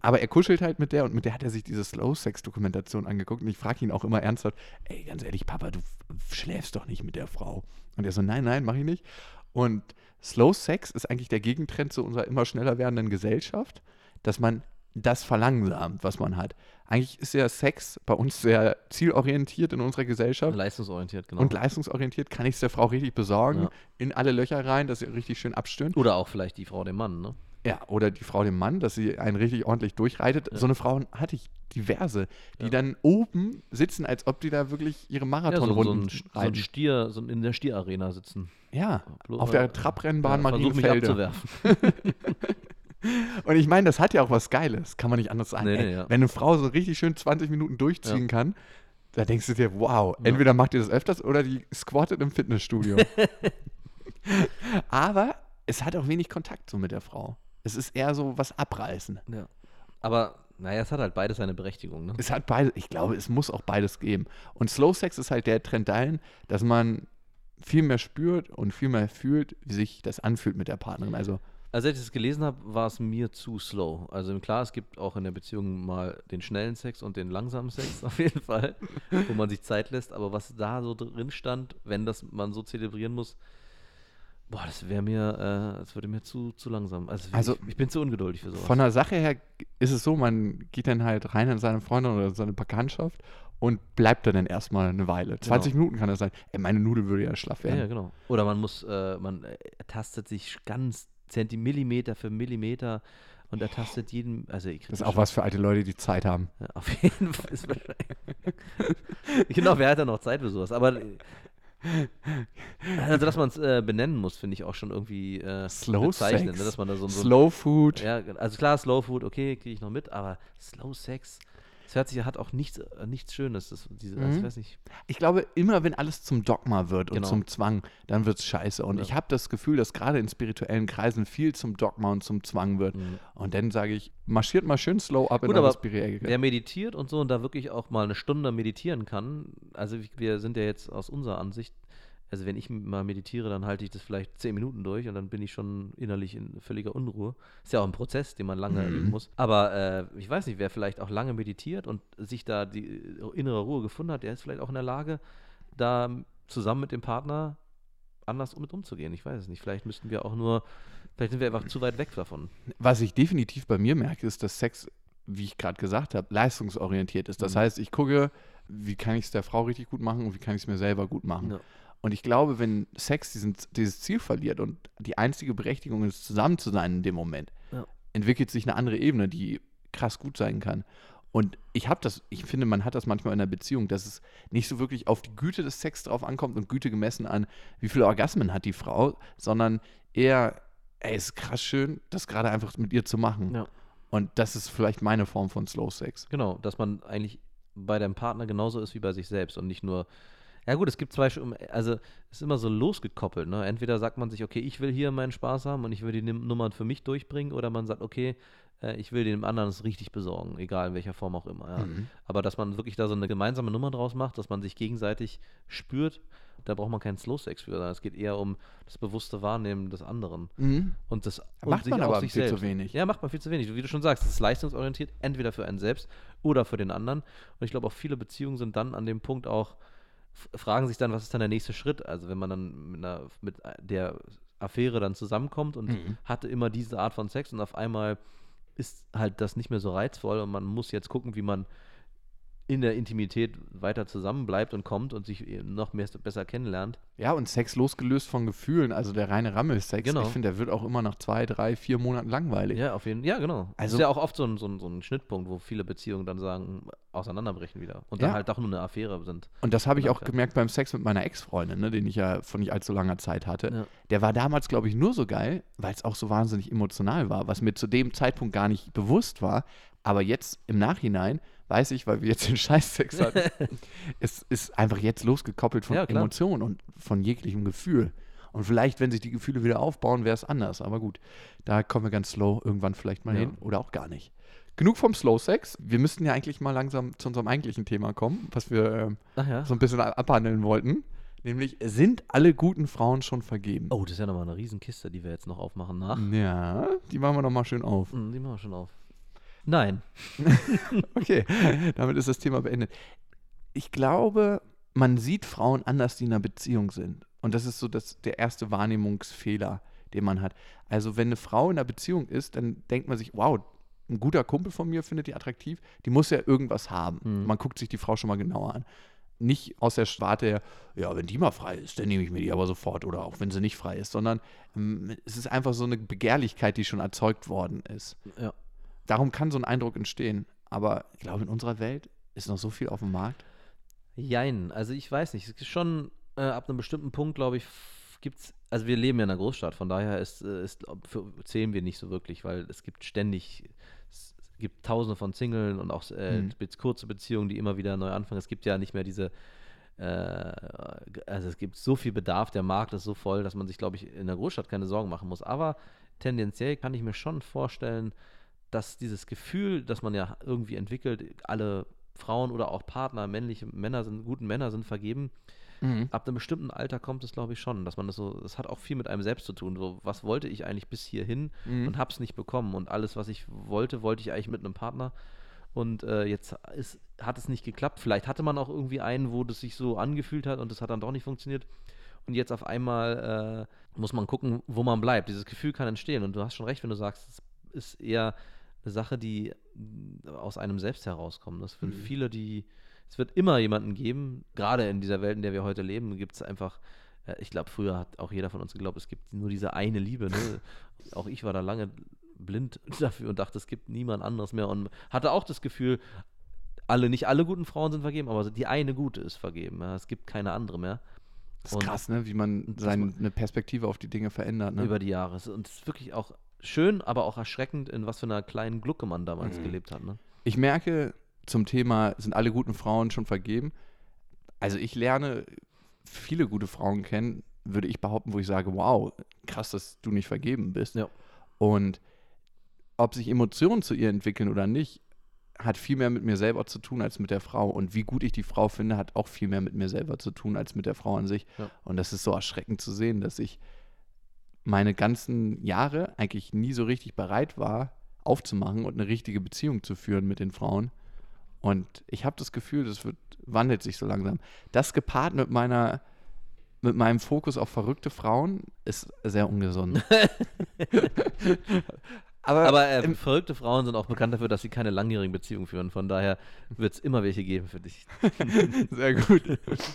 Aber er kuschelt halt mit der und mit der hat er sich diese Slow-Sex-Dokumentation angeguckt und ich frage ihn auch immer ernsthaft, ey, ganz ehrlich, Papa, du f- schläfst doch nicht mit der Frau. Und er so, nein, nein, mach ich nicht. Und Slow Sex ist eigentlich der Gegentrend zu unserer immer schneller werdenden Gesellschaft, dass man das verlangsamt, was man hat. Eigentlich ist ja Sex bei uns sehr zielorientiert in unserer Gesellschaft. Leistungsorientiert, genau. Und leistungsorientiert kann ich es der Frau richtig besorgen, Ja. in alle Löcher rein, dass sie richtig schön abstöhnt. Oder auch vielleicht die Frau dem Mann, ne? Ja, oder die Frau dem Mann, dass sie einen richtig ordentlich durchreitet. Ja. So eine Frau hatte ich diverse, die Ja. dann oben sitzen, als ob die da wirklich ihre Ja, so, so, Marathonrunden ein, so ein reiten. Stier, so in der Stierarena sitzen. Ja, Bloß- auf der äh, Trabrennbahn ja, versuch mich Marienfelde. abzuwerfen. Und ich meine, das hat ja auch was Geiles, kann man nicht anders sagen. Nee, Ey, nee, ja. Wenn eine Frau so richtig schön zwanzig Minuten durchziehen Ja. kann, da denkst du dir, wow, Ja. entweder macht ihr das öfters oder die squattet im Fitnessstudio. Aber es hat auch wenig Kontakt so mit der Frau. Es ist eher so was abreißen. Ja. Aber, naja, es hat halt beides seine Berechtigung, ne? Es hat beide, ich glaube, es muss auch beides geben. Und Slow Sex ist halt der Trend dahin, dass man viel mehr spürt und viel mehr fühlt, wie sich das anfühlt mit der Partnerin. Also Als ich das gelesen habe, war es mir zu slow. Also klar, es gibt auch in der Beziehung mal den schnellen Sex und den langsamen Sex auf jeden Fall, wo man sich Zeit lässt. Aber was da so drin stand, wenn das man so zelebrieren muss, boah, das wäre mir, äh, das würde mir zu, zu langsam. Also, Also, ich, ich bin zu ungeduldig für sowas. von der Sache her ist es so, man geht dann halt rein in seine Freundin oder seine Bekanntschaft und bleibt dann erstmal eine Weile. zwanzig Minuten kann das sein. Ey, meine Nudel würde ja schlaff ja, ja, werden. genau. Oder man muss, äh, man äh, tastet sich ganz Zentimeter für Millimeter und ertastet jeden, also ich krieg Das ist das auch schon- was für alte Leute, die Zeit haben. Ja, auf jeden Fall ist wahrscheinlich. Genau, wer hat da noch Zeit für sowas? Aber äh, also, dass man es äh, benennen muss, finde ich auch schon irgendwie äh, Slow bezeichnend, Sex, ne? Dass man da so, so Slow Food. ja, also klar, Slow Food, okay, kriege ich noch mit, aber Slow Sex, das hört sich, hat auch nichts, äh, nichts Schönes. Das, diese, also, ich Mhm. weiß nicht. Ich glaube, immer wenn alles zum Dogma wird und Genau. zum Zwang, dann wird es scheiße. Und Ja. ich habe das Gefühl, dass gerade in spirituellen Kreisen viel zum Dogma und zum Zwang wird. Mhm. Und dann sage ich, marschiert mal schön slow up Gut, in aber eure spirituelle wer meditiert und so und da wirklich auch mal eine Stunde meditieren kann, also wir- wir sind ja jetzt aus unserer Ansicht, also wenn ich mal meditiere, dann halte ich das vielleicht zehn Minuten durch und dann bin ich schon innerlich in völliger Unruhe. Ist ja auch ein Prozess, den man lange Mhm. üben muss. Aber äh, ich weiß nicht, wer vielleicht auch lange meditiert und sich da die innere Ruhe gefunden hat, der ist vielleicht auch in der Lage, da zusammen mit dem Partner anders mit umzugehen. Ich weiß es nicht. Vielleicht müssten wir auch nur, vielleicht sind wir einfach zu weit weg davon. Was ich definitiv bei mir merke, ist, dass Sex, wie ich gerade gesagt habe, leistungsorientiert ist. Das Mhm. heißt, ich gucke, wie kann ich es der Frau richtig gut machen und wie kann ich es mir selber gut machen. Ja. Und ich glaube, wenn Sex diesen, dieses Ziel verliert und die einzige Berechtigung ist, zusammen zu sein in dem Moment, Ja. entwickelt sich eine andere Ebene, die krass gut sein kann. Und ich habe das, ich finde, man hat das manchmal in einer Beziehung, dass es nicht so wirklich auf die Güte des Sex drauf ankommt und Güte gemessen an, wie viele Orgasmen hat die Frau, sondern eher, ey, ist krass schön, das gerade einfach mit ihr zu machen. Ja. Und das ist vielleicht meine Form von Slow Sex. Genau, dass man eigentlich bei deinem Partner genauso ist wie bei sich selbst und nicht nur. Ja gut, es gibt zwei, Sch- also es ist immer so losgekoppelt, ne? Entweder sagt man sich, okay, ich will hier meinen Spaß haben und ich will die Nim- Nummern für mich durchbringen, oder man sagt, okay, äh, ich will dem anderen es richtig besorgen, egal in welcher Form auch immer. Ja. Mhm. Aber dass man wirklich da so eine gemeinsame Nummer draus macht, dass man sich gegenseitig spürt, da braucht man keinen Slow Sex für, sondern es geht eher um das bewusste Wahrnehmen des anderen. Mhm. Und das und Macht sich man auf aber sich viel zu selbst. wenig. Ja, macht man viel zu wenig. Wie du schon sagst, es ist leistungsorientiert, entweder für einen selbst oder für den anderen. Und ich glaube, auch viele Beziehungen sind dann an dem Punkt auch, f- fragen sich dann, was ist dann der nächste Schritt? Also wenn man dann mit, einer, mit der Affäre dann zusammenkommt und Mhm. hatte immer diese Art von Sex und auf einmal ist halt das nicht mehr so reizvoll und man muss jetzt gucken, wie man in der Intimität weiter zusammenbleibt und kommt und sich eben noch mehr, besser kennenlernt. Ja, und Sex losgelöst von Gefühlen, also der reine Rammelsex, Genau. ich finde, der wird auch immer nach zwei, drei, vier Monaten langweilig. Ja, auf jeden Fall. Ja, genau. Das Also- ist ja auch oft so ein, so, ein, so ein Schnittpunkt, wo viele Beziehungen dann sagen, auseinanderbrechen wieder. Und dann Ja. halt doch nur eine Affäre sind. Und das habe ich auch Danke. gemerkt beim Sex mit meiner Ex-Freundin, ne, den ich ja von nicht allzu langer Zeit hatte. Ja. Der war damals, glaube ich, nur so geil, weil es auch so wahnsinnig emotional war, was mir zu dem Zeitpunkt gar nicht bewusst war. Aber jetzt im Nachhinein weiß ich, weil wir jetzt den Scheiß-Sex hatten, es ist einfach jetzt losgekoppelt von Ja, klar. Emotionen und von jeglichem Gefühl. Und vielleicht, wenn sich die Gefühle wieder aufbauen, wäre es anders. Aber gut, da kommen wir ganz slow irgendwann vielleicht mal Ja. hin oder auch gar nicht. Genug vom Slow Sex. Wir müssten ja eigentlich mal langsam zu unserem eigentlichen Thema kommen, was wir ähm, Ach ja. so ein bisschen abhandeln wollten. Nämlich, sind alle guten Frauen schon vergeben? Oh, das ist ja nochmal eine Riesenkiste, die wir jetzt noch aufmachen nach. Ja, die machen wir nochmal schön auf. Hm, die machen wir schon auf. Nein. Okay, damit ist das Thema beendet. Ich glaube, man sieht Frauen anders, die in einer Beziehung sind. Und das ist so das, der erste Wahrnehmungsfehler, den man hat. Also wenn eine Frau in einer Beziehung ist, dann denkt man sich, wow, ein guter Kumpel von mir findet die attraktiv, die muss ja irgendwas haben. Mhm. Man guckt sich die Frau schon mal genauer an. Nicht aus der Warte her, ja, wenn die mal frei ist, dann nehme ich mir die aber sofort oder auch wenn sie nicht frei ist, sondern ähm, es ist einfach so eine Begehrlichkeit, die schon erzeugt worden ist. Ja. Darum kann so ein Eindruck entstehen. Aber ich glaube, in unserer Welt ist noch so viel auf dem Markt. Jein, also ich weiß nicht. Es ist schon äh, ab einem bestimmten Punkt, glaube ich, gibt es, also wir leben ja in einer Großstadt, von daher ist, ist für, zählen wir nicht so wirklich, weil es gibt ständig, es gibt tausende von Singlen und auch äh, Mhm. kurze Beziehungen, die immer wieder neu anfangen. Es gibt ja nicht mehr diese, äh, also es gibt so viel Bedarf, der Markt ist so voll, dass man sich, glaube ich, in der Großstadt keine Sorgen machen muss. Aber tendenziell kann ich mir schon vorstellen, dass dieses Gefühl, das man ja irgendwie entwickelt, alle Frauen oder auch Partner, männliche Männer sind, guten Männer sind vergeben. Mhm. Ab einem bestimmten Alter kommt es, glaube ich, schon, dass man das so, das hat auch viel mit einem selbst zu tun. So, was wollte ich eigentlich bis hierhin Mhm. und hab's nicht bekommen. Und alles, was ich wollte, wollte ich eigentlich mit einem Partner. Und äh, jetzt ist, hat es nicht geklappt. Vielleicht hatte man auch irgendwie einen, wo das sich so angefühlt hat und das hat dann doch nicht funktioniert. Und jetzt auf einmal äh, muss man gucken, wo man bleibt. Dieses Gefühl kann entstehen. Und du hast schon recht, wenn du sagst, es ist eher eine Sache, die aus einem selbst herauskommt. Das für Mhm. viele, die, es wird immer jemanden geben, gerade in dieser Welt, in der wir heute leben, gibt es einfach, äh, ich glaube, früher hat auch jeder von uns geglaubt, es gibt nur diese eine Liebe. Ne? Auch ich war da lange blind dafür und dachte, es gibt niemand anderes mehr und hatte auch das Gefühl, alle, nicht alle guten Frauen sind vergeben, aber die eine gute ist vergeben. Ja? Es gibt keine andere mehr. Das ist Und krass, ne? Wie man das seine man- eine Perspektive auf die Dinge verändert. Ne? über die Jahre. Und es ist wirklich auch schön, aber auch erschreckend, in was für einer kleinen Glucke man damals Mhm. gelebt hat. Ne? Ich merke zum Thema, sind alle guten Frauen schon vergeben? Also ich lerne viele gute Frauen kennen, würde ich behaupten, wo ich sage, wow, krass, dass du nicht vergeben bist. Ja. Und ob sich Emotionen zu ihr entwickeln oder nicht, hat viel mehr mit mir selber zu tun als mit der Frau. Und wie gut ich die Frau finde, hat auch viel mehr mit mir selber zu tun als mit der Frau an sich. Ja. Und das ist so erschreckend zu sehen, dass ich meine ganzen Jahre eigentlich nie so richtig bereit war, aufzumachen und eine richtige Beziehung zu führen mit den Frauen. Und ich habe das Gefühl, das wird, wandelt sich so langsam. Das gepaart mit meiner, mit meinem Fokus auf verrückte Frauen ist sehr ungesund. Aber, Aber äh, im- verrückte Frauen sind auch bekannt dafür, dass sie keine langjährigen Beziehungen führen. Von daher wird es immer welche geben für dich. sehr gut.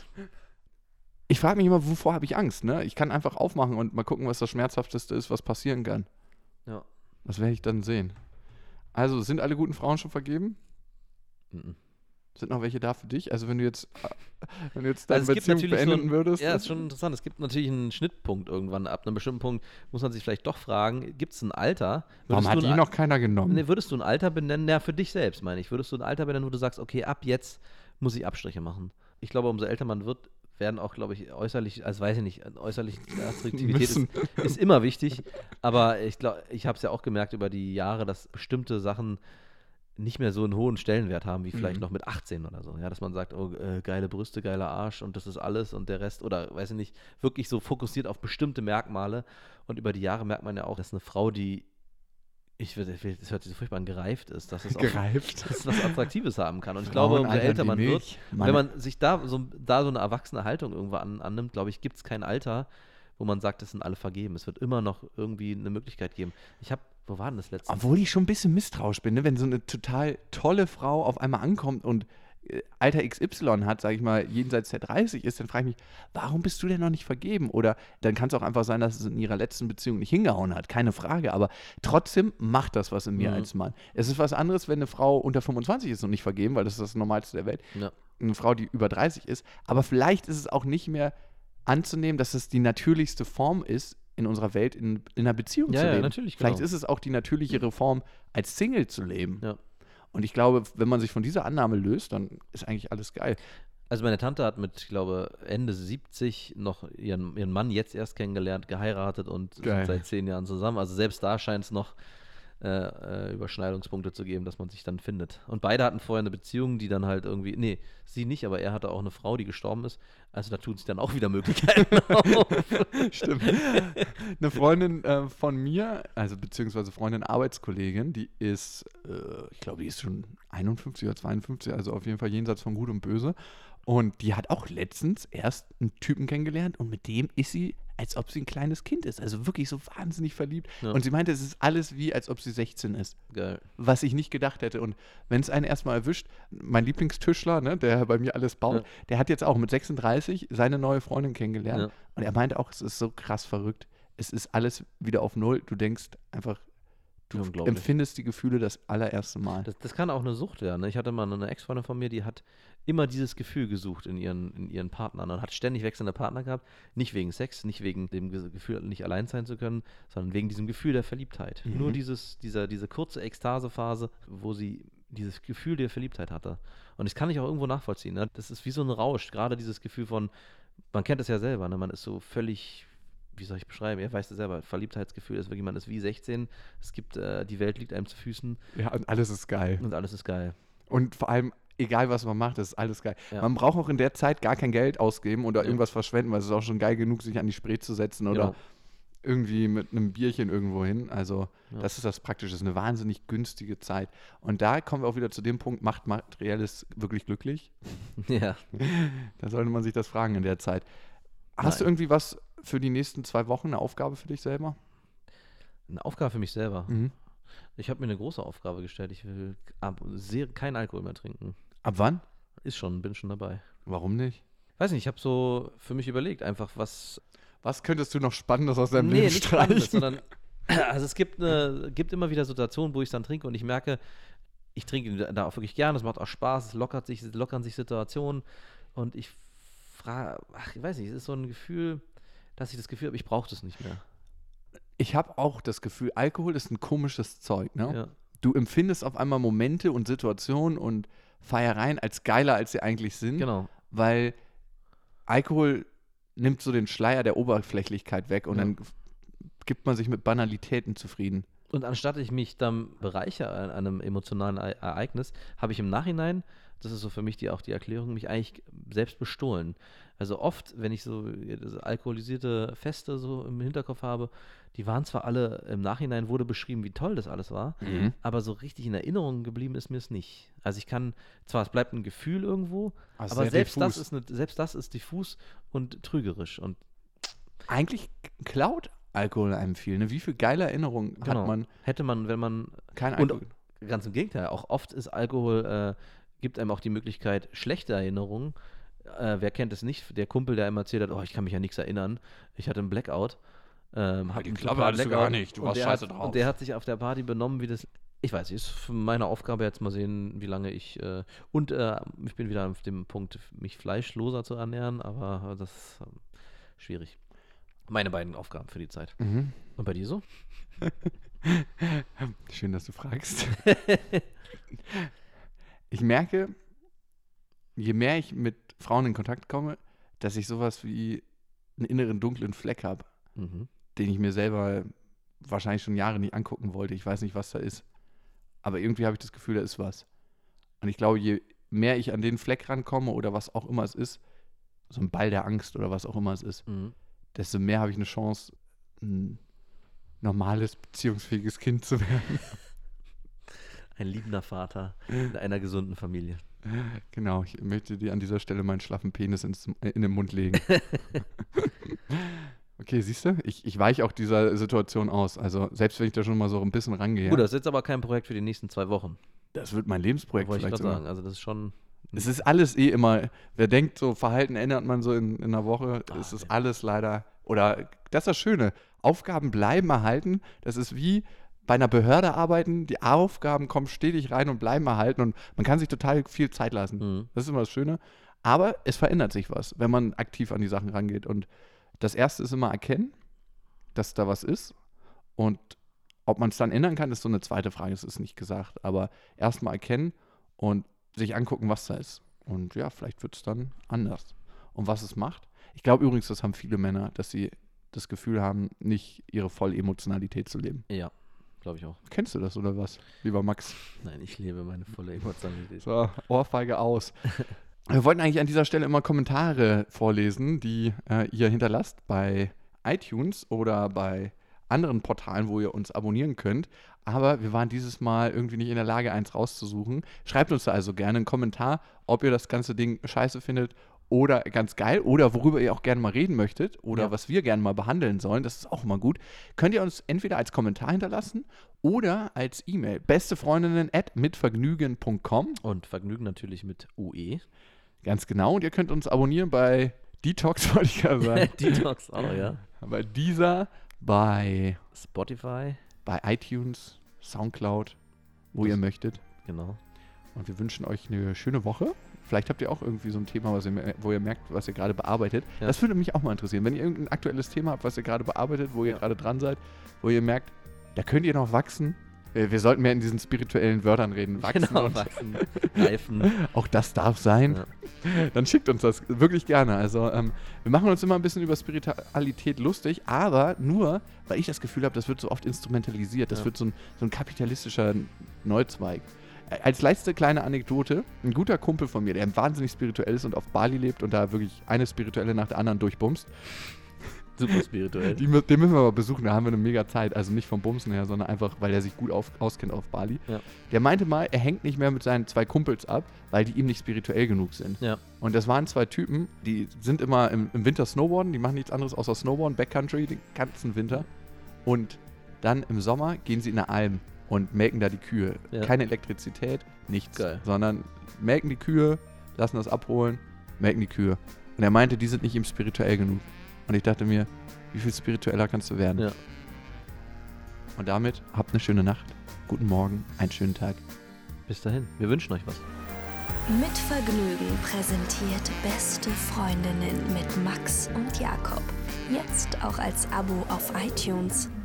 Ich frage mich immer, wovor habe ich Angst? Ne? Ich kann einfach aufmachen und mal gucken, was das Schmerzhafteste ist, was passieren kann. Ja. Das werde ich dann sehen. Also, sind alle guten Frauen schon vergeben? Mhm. Sind noch welche da für dich? Also, wenn du jetzt, äh, wenn du jetzt deine Also es gibt Beziehung natürlich so beenden ein- würdest? Ja, ist schon interessant. Es gibt natürlich einen Schnittpunkt irgendwann. Ab einem bestimmten Punkt muss man sich vielleicht doch fragen, gibt es ein Alter? Warum Würdest hat du die ein Al- noch keiner genommen? Nee, würdest du ein Alter benennen? Ja, für dich selbst, meine ich. Würdest du ein Alter benennen, wo du sagst, okay, ab jetzt muss ich Abstriche machen? Ich glaube, umso älter man wird, werden auch, glaube ich, äußerlich, also weiß ich nicht, äußerlich Attraktivität ist, Müssen. ist immer wichtig. Aber ich glaube, ich habe es ja auch gemerkt über die Jahre, dass bestimmte Sachen nicht mehr so einen hohen Stellenwert haben, wie vielleicht Mhm. noch mit achtzehn oder so. Ja, dass man sagt, oh, äh, geile Brüste, geiler Arsch und das ist alles und der Rest, oder weiß ich nicht, wirklich so fokussiert auf bestimmte Merkmale. Und über die Jahre merkt man ja auch, dass eine Frau, die, ich würde, das hört sich so furchtbar an, gereift ist, dass es auch Gereift. dass es was Attraktives haben kann. Und ich Frauen glaube, umso altern älter wie man wird, Milch. wenn man sich da so, da so eine erwachsene Haltung irgendwo an, annimmt, glaube ich, gibt es kein Alter, wo man sagt, es sind alle vergeben. Es wird immer noch irgendwie eine Möglichkeit geben. Ich habe, wo war denn das letzte? Obwohl ich schon ein bisschen misstrauisch bin, ne? Wenn so eine total tolle Frau auf einmal ankommt und äh, Alter X Y hat, sage ich mal, jenseits der dreißig ist, dann frage ich mich, warum bist du denn noch nicht vergeben? Oder dann kann es auch einfach sein, dass es in ihrer letzten Beziehung nicht hingehauen hat, keine Frage, aber trotzdem macht das was in mir Mhm. als Mann. Es ist was anderes, wenn eine Frau unter fünfundzwanzig ist und nicht vergeben, weil das ist das Normalste der Welt. Ja. Eine Frau, die über dreißig ist, aber vielleicht ist es auch nicht mehr anzunehmen, dass es die natürlichste Form ist, in unserer Welt in, in einer Beziehung Ja, zu ja, leben. natürlich, Vielleicht genau. ist es auch die natürlichere Form, als Single zu leben. Ja. Und ich glaube, wenn man sich von dieser Annahme löst, dann ist eigentlich alles geil. Also meine Tante hat mit, ich glaube, Ende siebzig noch ihren, ihren Mann jetzt erst kennengelernt, geheiratet und Geil. sind seit zehn Jahren zusammen. Also selbst da scheint es noch äh, äh, Überschneidungspunkte zu geben, dass man sich dann findet. Und beide hatten vorher eine Beziehung, die dann halt irgendwie, nee, sie nicht, aber er hatte auch eine Frau, die gestorben ist. Also da tun sich dann auch wieder Möglichkeiten auf. Stimmt. Eine Freundin äh, von mir, also beziehungsweise Freundin, Arbeitskollegin, die ist, äh, ich glaube, die ist schon einundfünfzig oder zweiundfünfzig, also auf jeden Fall jenseits von Gut und Böse. Und die hat auch letztens erst einen Typen kennengelernt und mit dem ist sie, als ob sie ein kleines Kind ist. Also wirklich so wahnsinnig verliebt. Ja. Und sie meinte, es ist alles wie, als ob sie sechzehn ist. Geil. Was ich nicht gedacht hätte. Und wenn es einen erstmal erwischt, mein Lieblingstischler, ne, der bei mir alles baut, Ja. der hat jetzt auch mit sechsunddreißig seine neue Freundin kennengelernt. Ja. Und er meinte auch, es ist so krass verrückt. Es ist alles wieder auf Null. Du denkst einfach, du Unglaublich. empfindest die Gefühle das allererste Mal. Das, das kann auch eine Sucht werden. Ne? Ich hatte mal eine Ex-Freundin von mir, die hat immer dieses Gefühl gesucht in ihren, in ihren Partnern und hat ständig wechselnde Partner gehabt. Nicht wegen Sex, nicht wegen dem Ge- Gefühl, nicht allein sein zu können, sondern wegen diesem Gefühl der Verliebtheit. Mhm. Nur dieses, dieser, diese kurze Ekstasephase, wo sie dieses Gefühl der Verliebtheit hatte. Und das kann ich auch irgendwo nachvollziehen. Ne? Das ist wie so ein Rausch. Gerade dieses Gefühl von, man kennt es ja selber, ne? Man ist so völlig, wie soll ich beschreiben? Er weiß es selber, Verliebtheitsgefühl ist wirklich, man ist wie sechzehn. Es gibt, äh, die Welt liegt einem zu Füßen Ja, und alles ist geil. und alles ist geil. Und vor allem, egal was man macht, das ist alles geil. Ja. Man braucht auch in der Zeit gar kein Geld ausgeben oder Ja. irgendwas verschwenden, weil es ist auch schon geil genug, sich an die Spree zu setzen oder Genau. irgendwie mit einem Bierchen irgendwo hin. Also Ja. das ist das Praktische, das ist eine wahnsinnig günstige Zeit. Und da kommen wir auch wieder zu dem Punkt, macht Materielles wirklich glücklich? Ja. Da sollte man sich das fragen in der Zeit. Hast du Nein. irgendwie was für die nächsten zwei Wochen, eine Aufgabe für dich selber? Eine Aufgabe für mich selber. Mhm. Ich habe mir eine große Aufgabe gestellt. Ich will ab, sehr, keinen Alkohol mehr trinken. Ab wann? Ist schon, bin schon dabei. Warum nicht? Weiß nicht, ich habe so für mich überlegt, einfach was. Was könntest du noch Spannendes aus deinem nee, Leben nicht Spannendes, streichen? sondern. Also es gibt, eine, gibt immer wieder Situationen, wo ich es dann trinke und ich merke, ich trinke da auch wirklich gerne, es macht auch Spaß, es lockert sich, es lockern sich Situationen und ich frage, ach, ich weiß nicht, es ist so ein Gefühl, dass ich das Gefühl habe, ich brauche das nicht mehr. Ich habe auch das Gefühl, Alkohol ist ein komisches Zeug, ne? Ja. Du empfindest auf einmal Momente und Situationen und Feiereien als geiler, als sie eigentlich sind, Genau. weil Alkohol nimmt so den Schleier der Oberflächlichkeit weg und Ja. dann gibt man sich mit Banalitäten zufrieden. Und anstatt ich mich dann bereichere an einem emotionalen E- Ereignis, habe ich im Nachhinein, das ist so für mich die, auch die Erklärung, mich eigentlich selbst bestohlen. Also oft, wenn ich so diese alkoholisierte Feste so im Hinterkopf habe, die waren zwar alle, im Nachhinein wurde beschrieben, wie toll das alles war, Mhm. aber so richtig in Erinnerung geblieben ist mir es nicht. Also ich kann, zwar es bleibt ein Gefühl irgendwo, Also aber sehr selbst diffus. das, ist eine, selbst das ist diffus und trügerisch. Und Eigentlich klaut Alkohol einem viel, ne? Wie viel geile Erinnerungen genau, hat man? hätte man, wenn man Kein Und- Alkohol. Ganz im Gegenteil, auch oft ist Alkohol, äh, gibt einem auch die Möglichkeit, schlechte Erinnerungen. Äh, wer kennt es nicht? Der Kumpel, der immer erzählt hat, oh, ich kann mich an nichts erinnern. Ich hatte einen Blackout. Ähm, hab die einen Klappe totalen hattest du Blackout gar nicht, du und warst der scheiße hat, drauf. Und der hat sich auf der Party benommen, wie das, ich weiß nicht, ist für meine Aufgabe jetzt mal sehen, wie lange ich, äh, und äh, ich bin wieder auf dem Punkt, mich fleischloser zu ernähren, aber das ist ähm, schwierig. Meine beiden Aufgaben für die Zeit. Mhm. Und bei dir so? Schön, dass du fragst. Ich merke, je mehr ich mit Frauen in Kontakt komme, dass ich sowas wie einen inneren dunklen Fleck habe, Mhm. den ich mir selber wahrscheinlich schon Jahre nicht angucken wollte. Ich weiß nicht, was da ist. Aber irgendwie habe ich das Gefühl, da ist was. Und ich glaube, je mehr ich an den Fleck rankomme oder was auch immer es ist, so ein Ball der Angst oder was auch immer es ist, Mhm. desto mehr habe ich eine Chance, ein normales, beziehungsfähiges Kind zu werden. Ein liebender Vater in einer gesunden Familie. Genau, ich möchte dir an dieser Stelle meinen schlaffen Penis ins, äh, in den Mund legen. Okay, siehst du, ich, ich weiche auch dieser Situation aus. Also selbst wenn ich da schon mal so ein bisschen rangehe, Gut, das ist jetzt aber kein Projekt für die nächsten zwei Wochen. das wird mein Lebensprojekt Wollte ich vielleicht gerade sogar. sagen. Also das ist schon. Es ist alles eh immer, wer denkt, so Verhalten ändert man so in, in einer Woche, Ah, es ist ja. alles leider, oder das ist das Schöne, Aufgaben bleiben erhalten, das ist wie bei einer Behörde arbeiten, die Aufgaben kommen stetig rein und bleiben erhalten und man kann sich total viel Zeit lassen. Mhm. Das ist immer das Schöne, aber es verändert sich was, wenn man aktiv an die Sachen rangeht und das Erste ist immer erkennen, dass da was ist und ob man es dann ändern kann, ist so eine zweite Frage, das ist nicht gesagt, aber erstmal erkennen und sich angucken, was da ist. Und ja, vielleicht wird es dann anders. Und was es macht? Ich glaube übrigens, das haben viele Männer, dass sie das Gefühl haben, nicht ihre volle Emotionalität zu leben. Ja, glaube ich auch. Kennst du das oder was, lieber Max? Nein, ich lebe meine volle Emotionalität. So, Ohrfeige aus. Wir wollten eigentlich an dieser Stelle immer Kommentare vorlesen, die äh, ihr hinterlasst bei iTunes oder bei anderen Portalen, wo ihr uns abonnieren könnt. Aber wir waren dieses Mal irgendwie nicht in der Lage, eins rauszusuchen. Schreibt uns da also gerne einen Kommentar, ob ihr das ganze Ding scheiße findet oder ganz geil oder worüber ihr auch gerne mal reden möchtet oder Ja. was wir gerne mal behandeln sollen. Das ist auch immer gut. Könnt ihr uns entweder als Kommentar hinterlassen oder als E-Mail. bestefreundinnen at mitvergnügen punkt com. Und Vergnügen natürlich mit U E. Ganz genau. Und ihr könnt uns abonnieren bei Detox, wollte ich gerade sagen. Detox auch, ja. bei dieser, bei, Spotify, bei iTunes, Soundcloud, wo Das- ihr möchtet. genau. Und wir wünschen euch eine schöne Woche. Vielleicht habt ihr auch irgendwie so ein Thema, was ihr, mer- wo ihr merkt, was ihr gerade bearbeitet. Ja. Das würde mich auch mal interessieren. Wenn ihr irgendein aktuelles Thema habt, was ihr gerade bearbeitet, wo ihr Ja. gerade dran seid, wo ihr merkt, da könnt ihr noch wachsen. Wir, wir sollten mehr in diesen spirituellen Wörtern reden. Wachsen Genau, und wachsen, reifen. auch das darf sein. Ja. Dann schickt uns das wirklich gerne. Also ähm, wir machen uns immer ein bisschen über Spiritualität lustig, aber nur, weil ich das Gefühl habe, das wird so oft instrumentalisiert. Das Ja. wird so ein, so ein kapitalistischer Neuzweig. Äh, Als letzte kleine Anekdote, ein guter Kumpel von mir, der wahnsinnig spirituell ist und auf Bali lebt und da wirklich eine spirituelle nach der anderen durchbumst, Super spirituell. die, mü- den müssen wir mal besuchen, da haben wir eine mega Zeit. Also nicht vom Bumsen her, sondern einfach, weil er sich gut auf, auskennt auf Bali. Ja. Der meinte mal, er hängt nicht mehr mit seinen zwei Kumpels ab, weil die ihm nicht spirituell genug sind. Ja. Und das waren zwei Typen, die sind immer im, im Winter Snowboarden, die machen nichts anderes außer Snowboarden, Backcountry den ganzen Winter. Und dann im Sommer gehen sie in eine Alm und melken da die Kühe. Ja. Keine Elektrizität, nichts. Geil. Sondern melken die Kühe, lassen das abholen, melken die Kühe. Und er meinte, die sind nicht ihm spirituell genug. Und ich dachte mir, wie viel spiritueller kannst du werden? Ja. Und damit habt eine schöne Nacht, guten Morgen, einen schönen Tag. Bis dahin. Wir wünschen euch was. Mit Vergnügen präsentiert Beste Freundinnen mit Max und Jakob. Jetzt auch als Abo auf iTunes.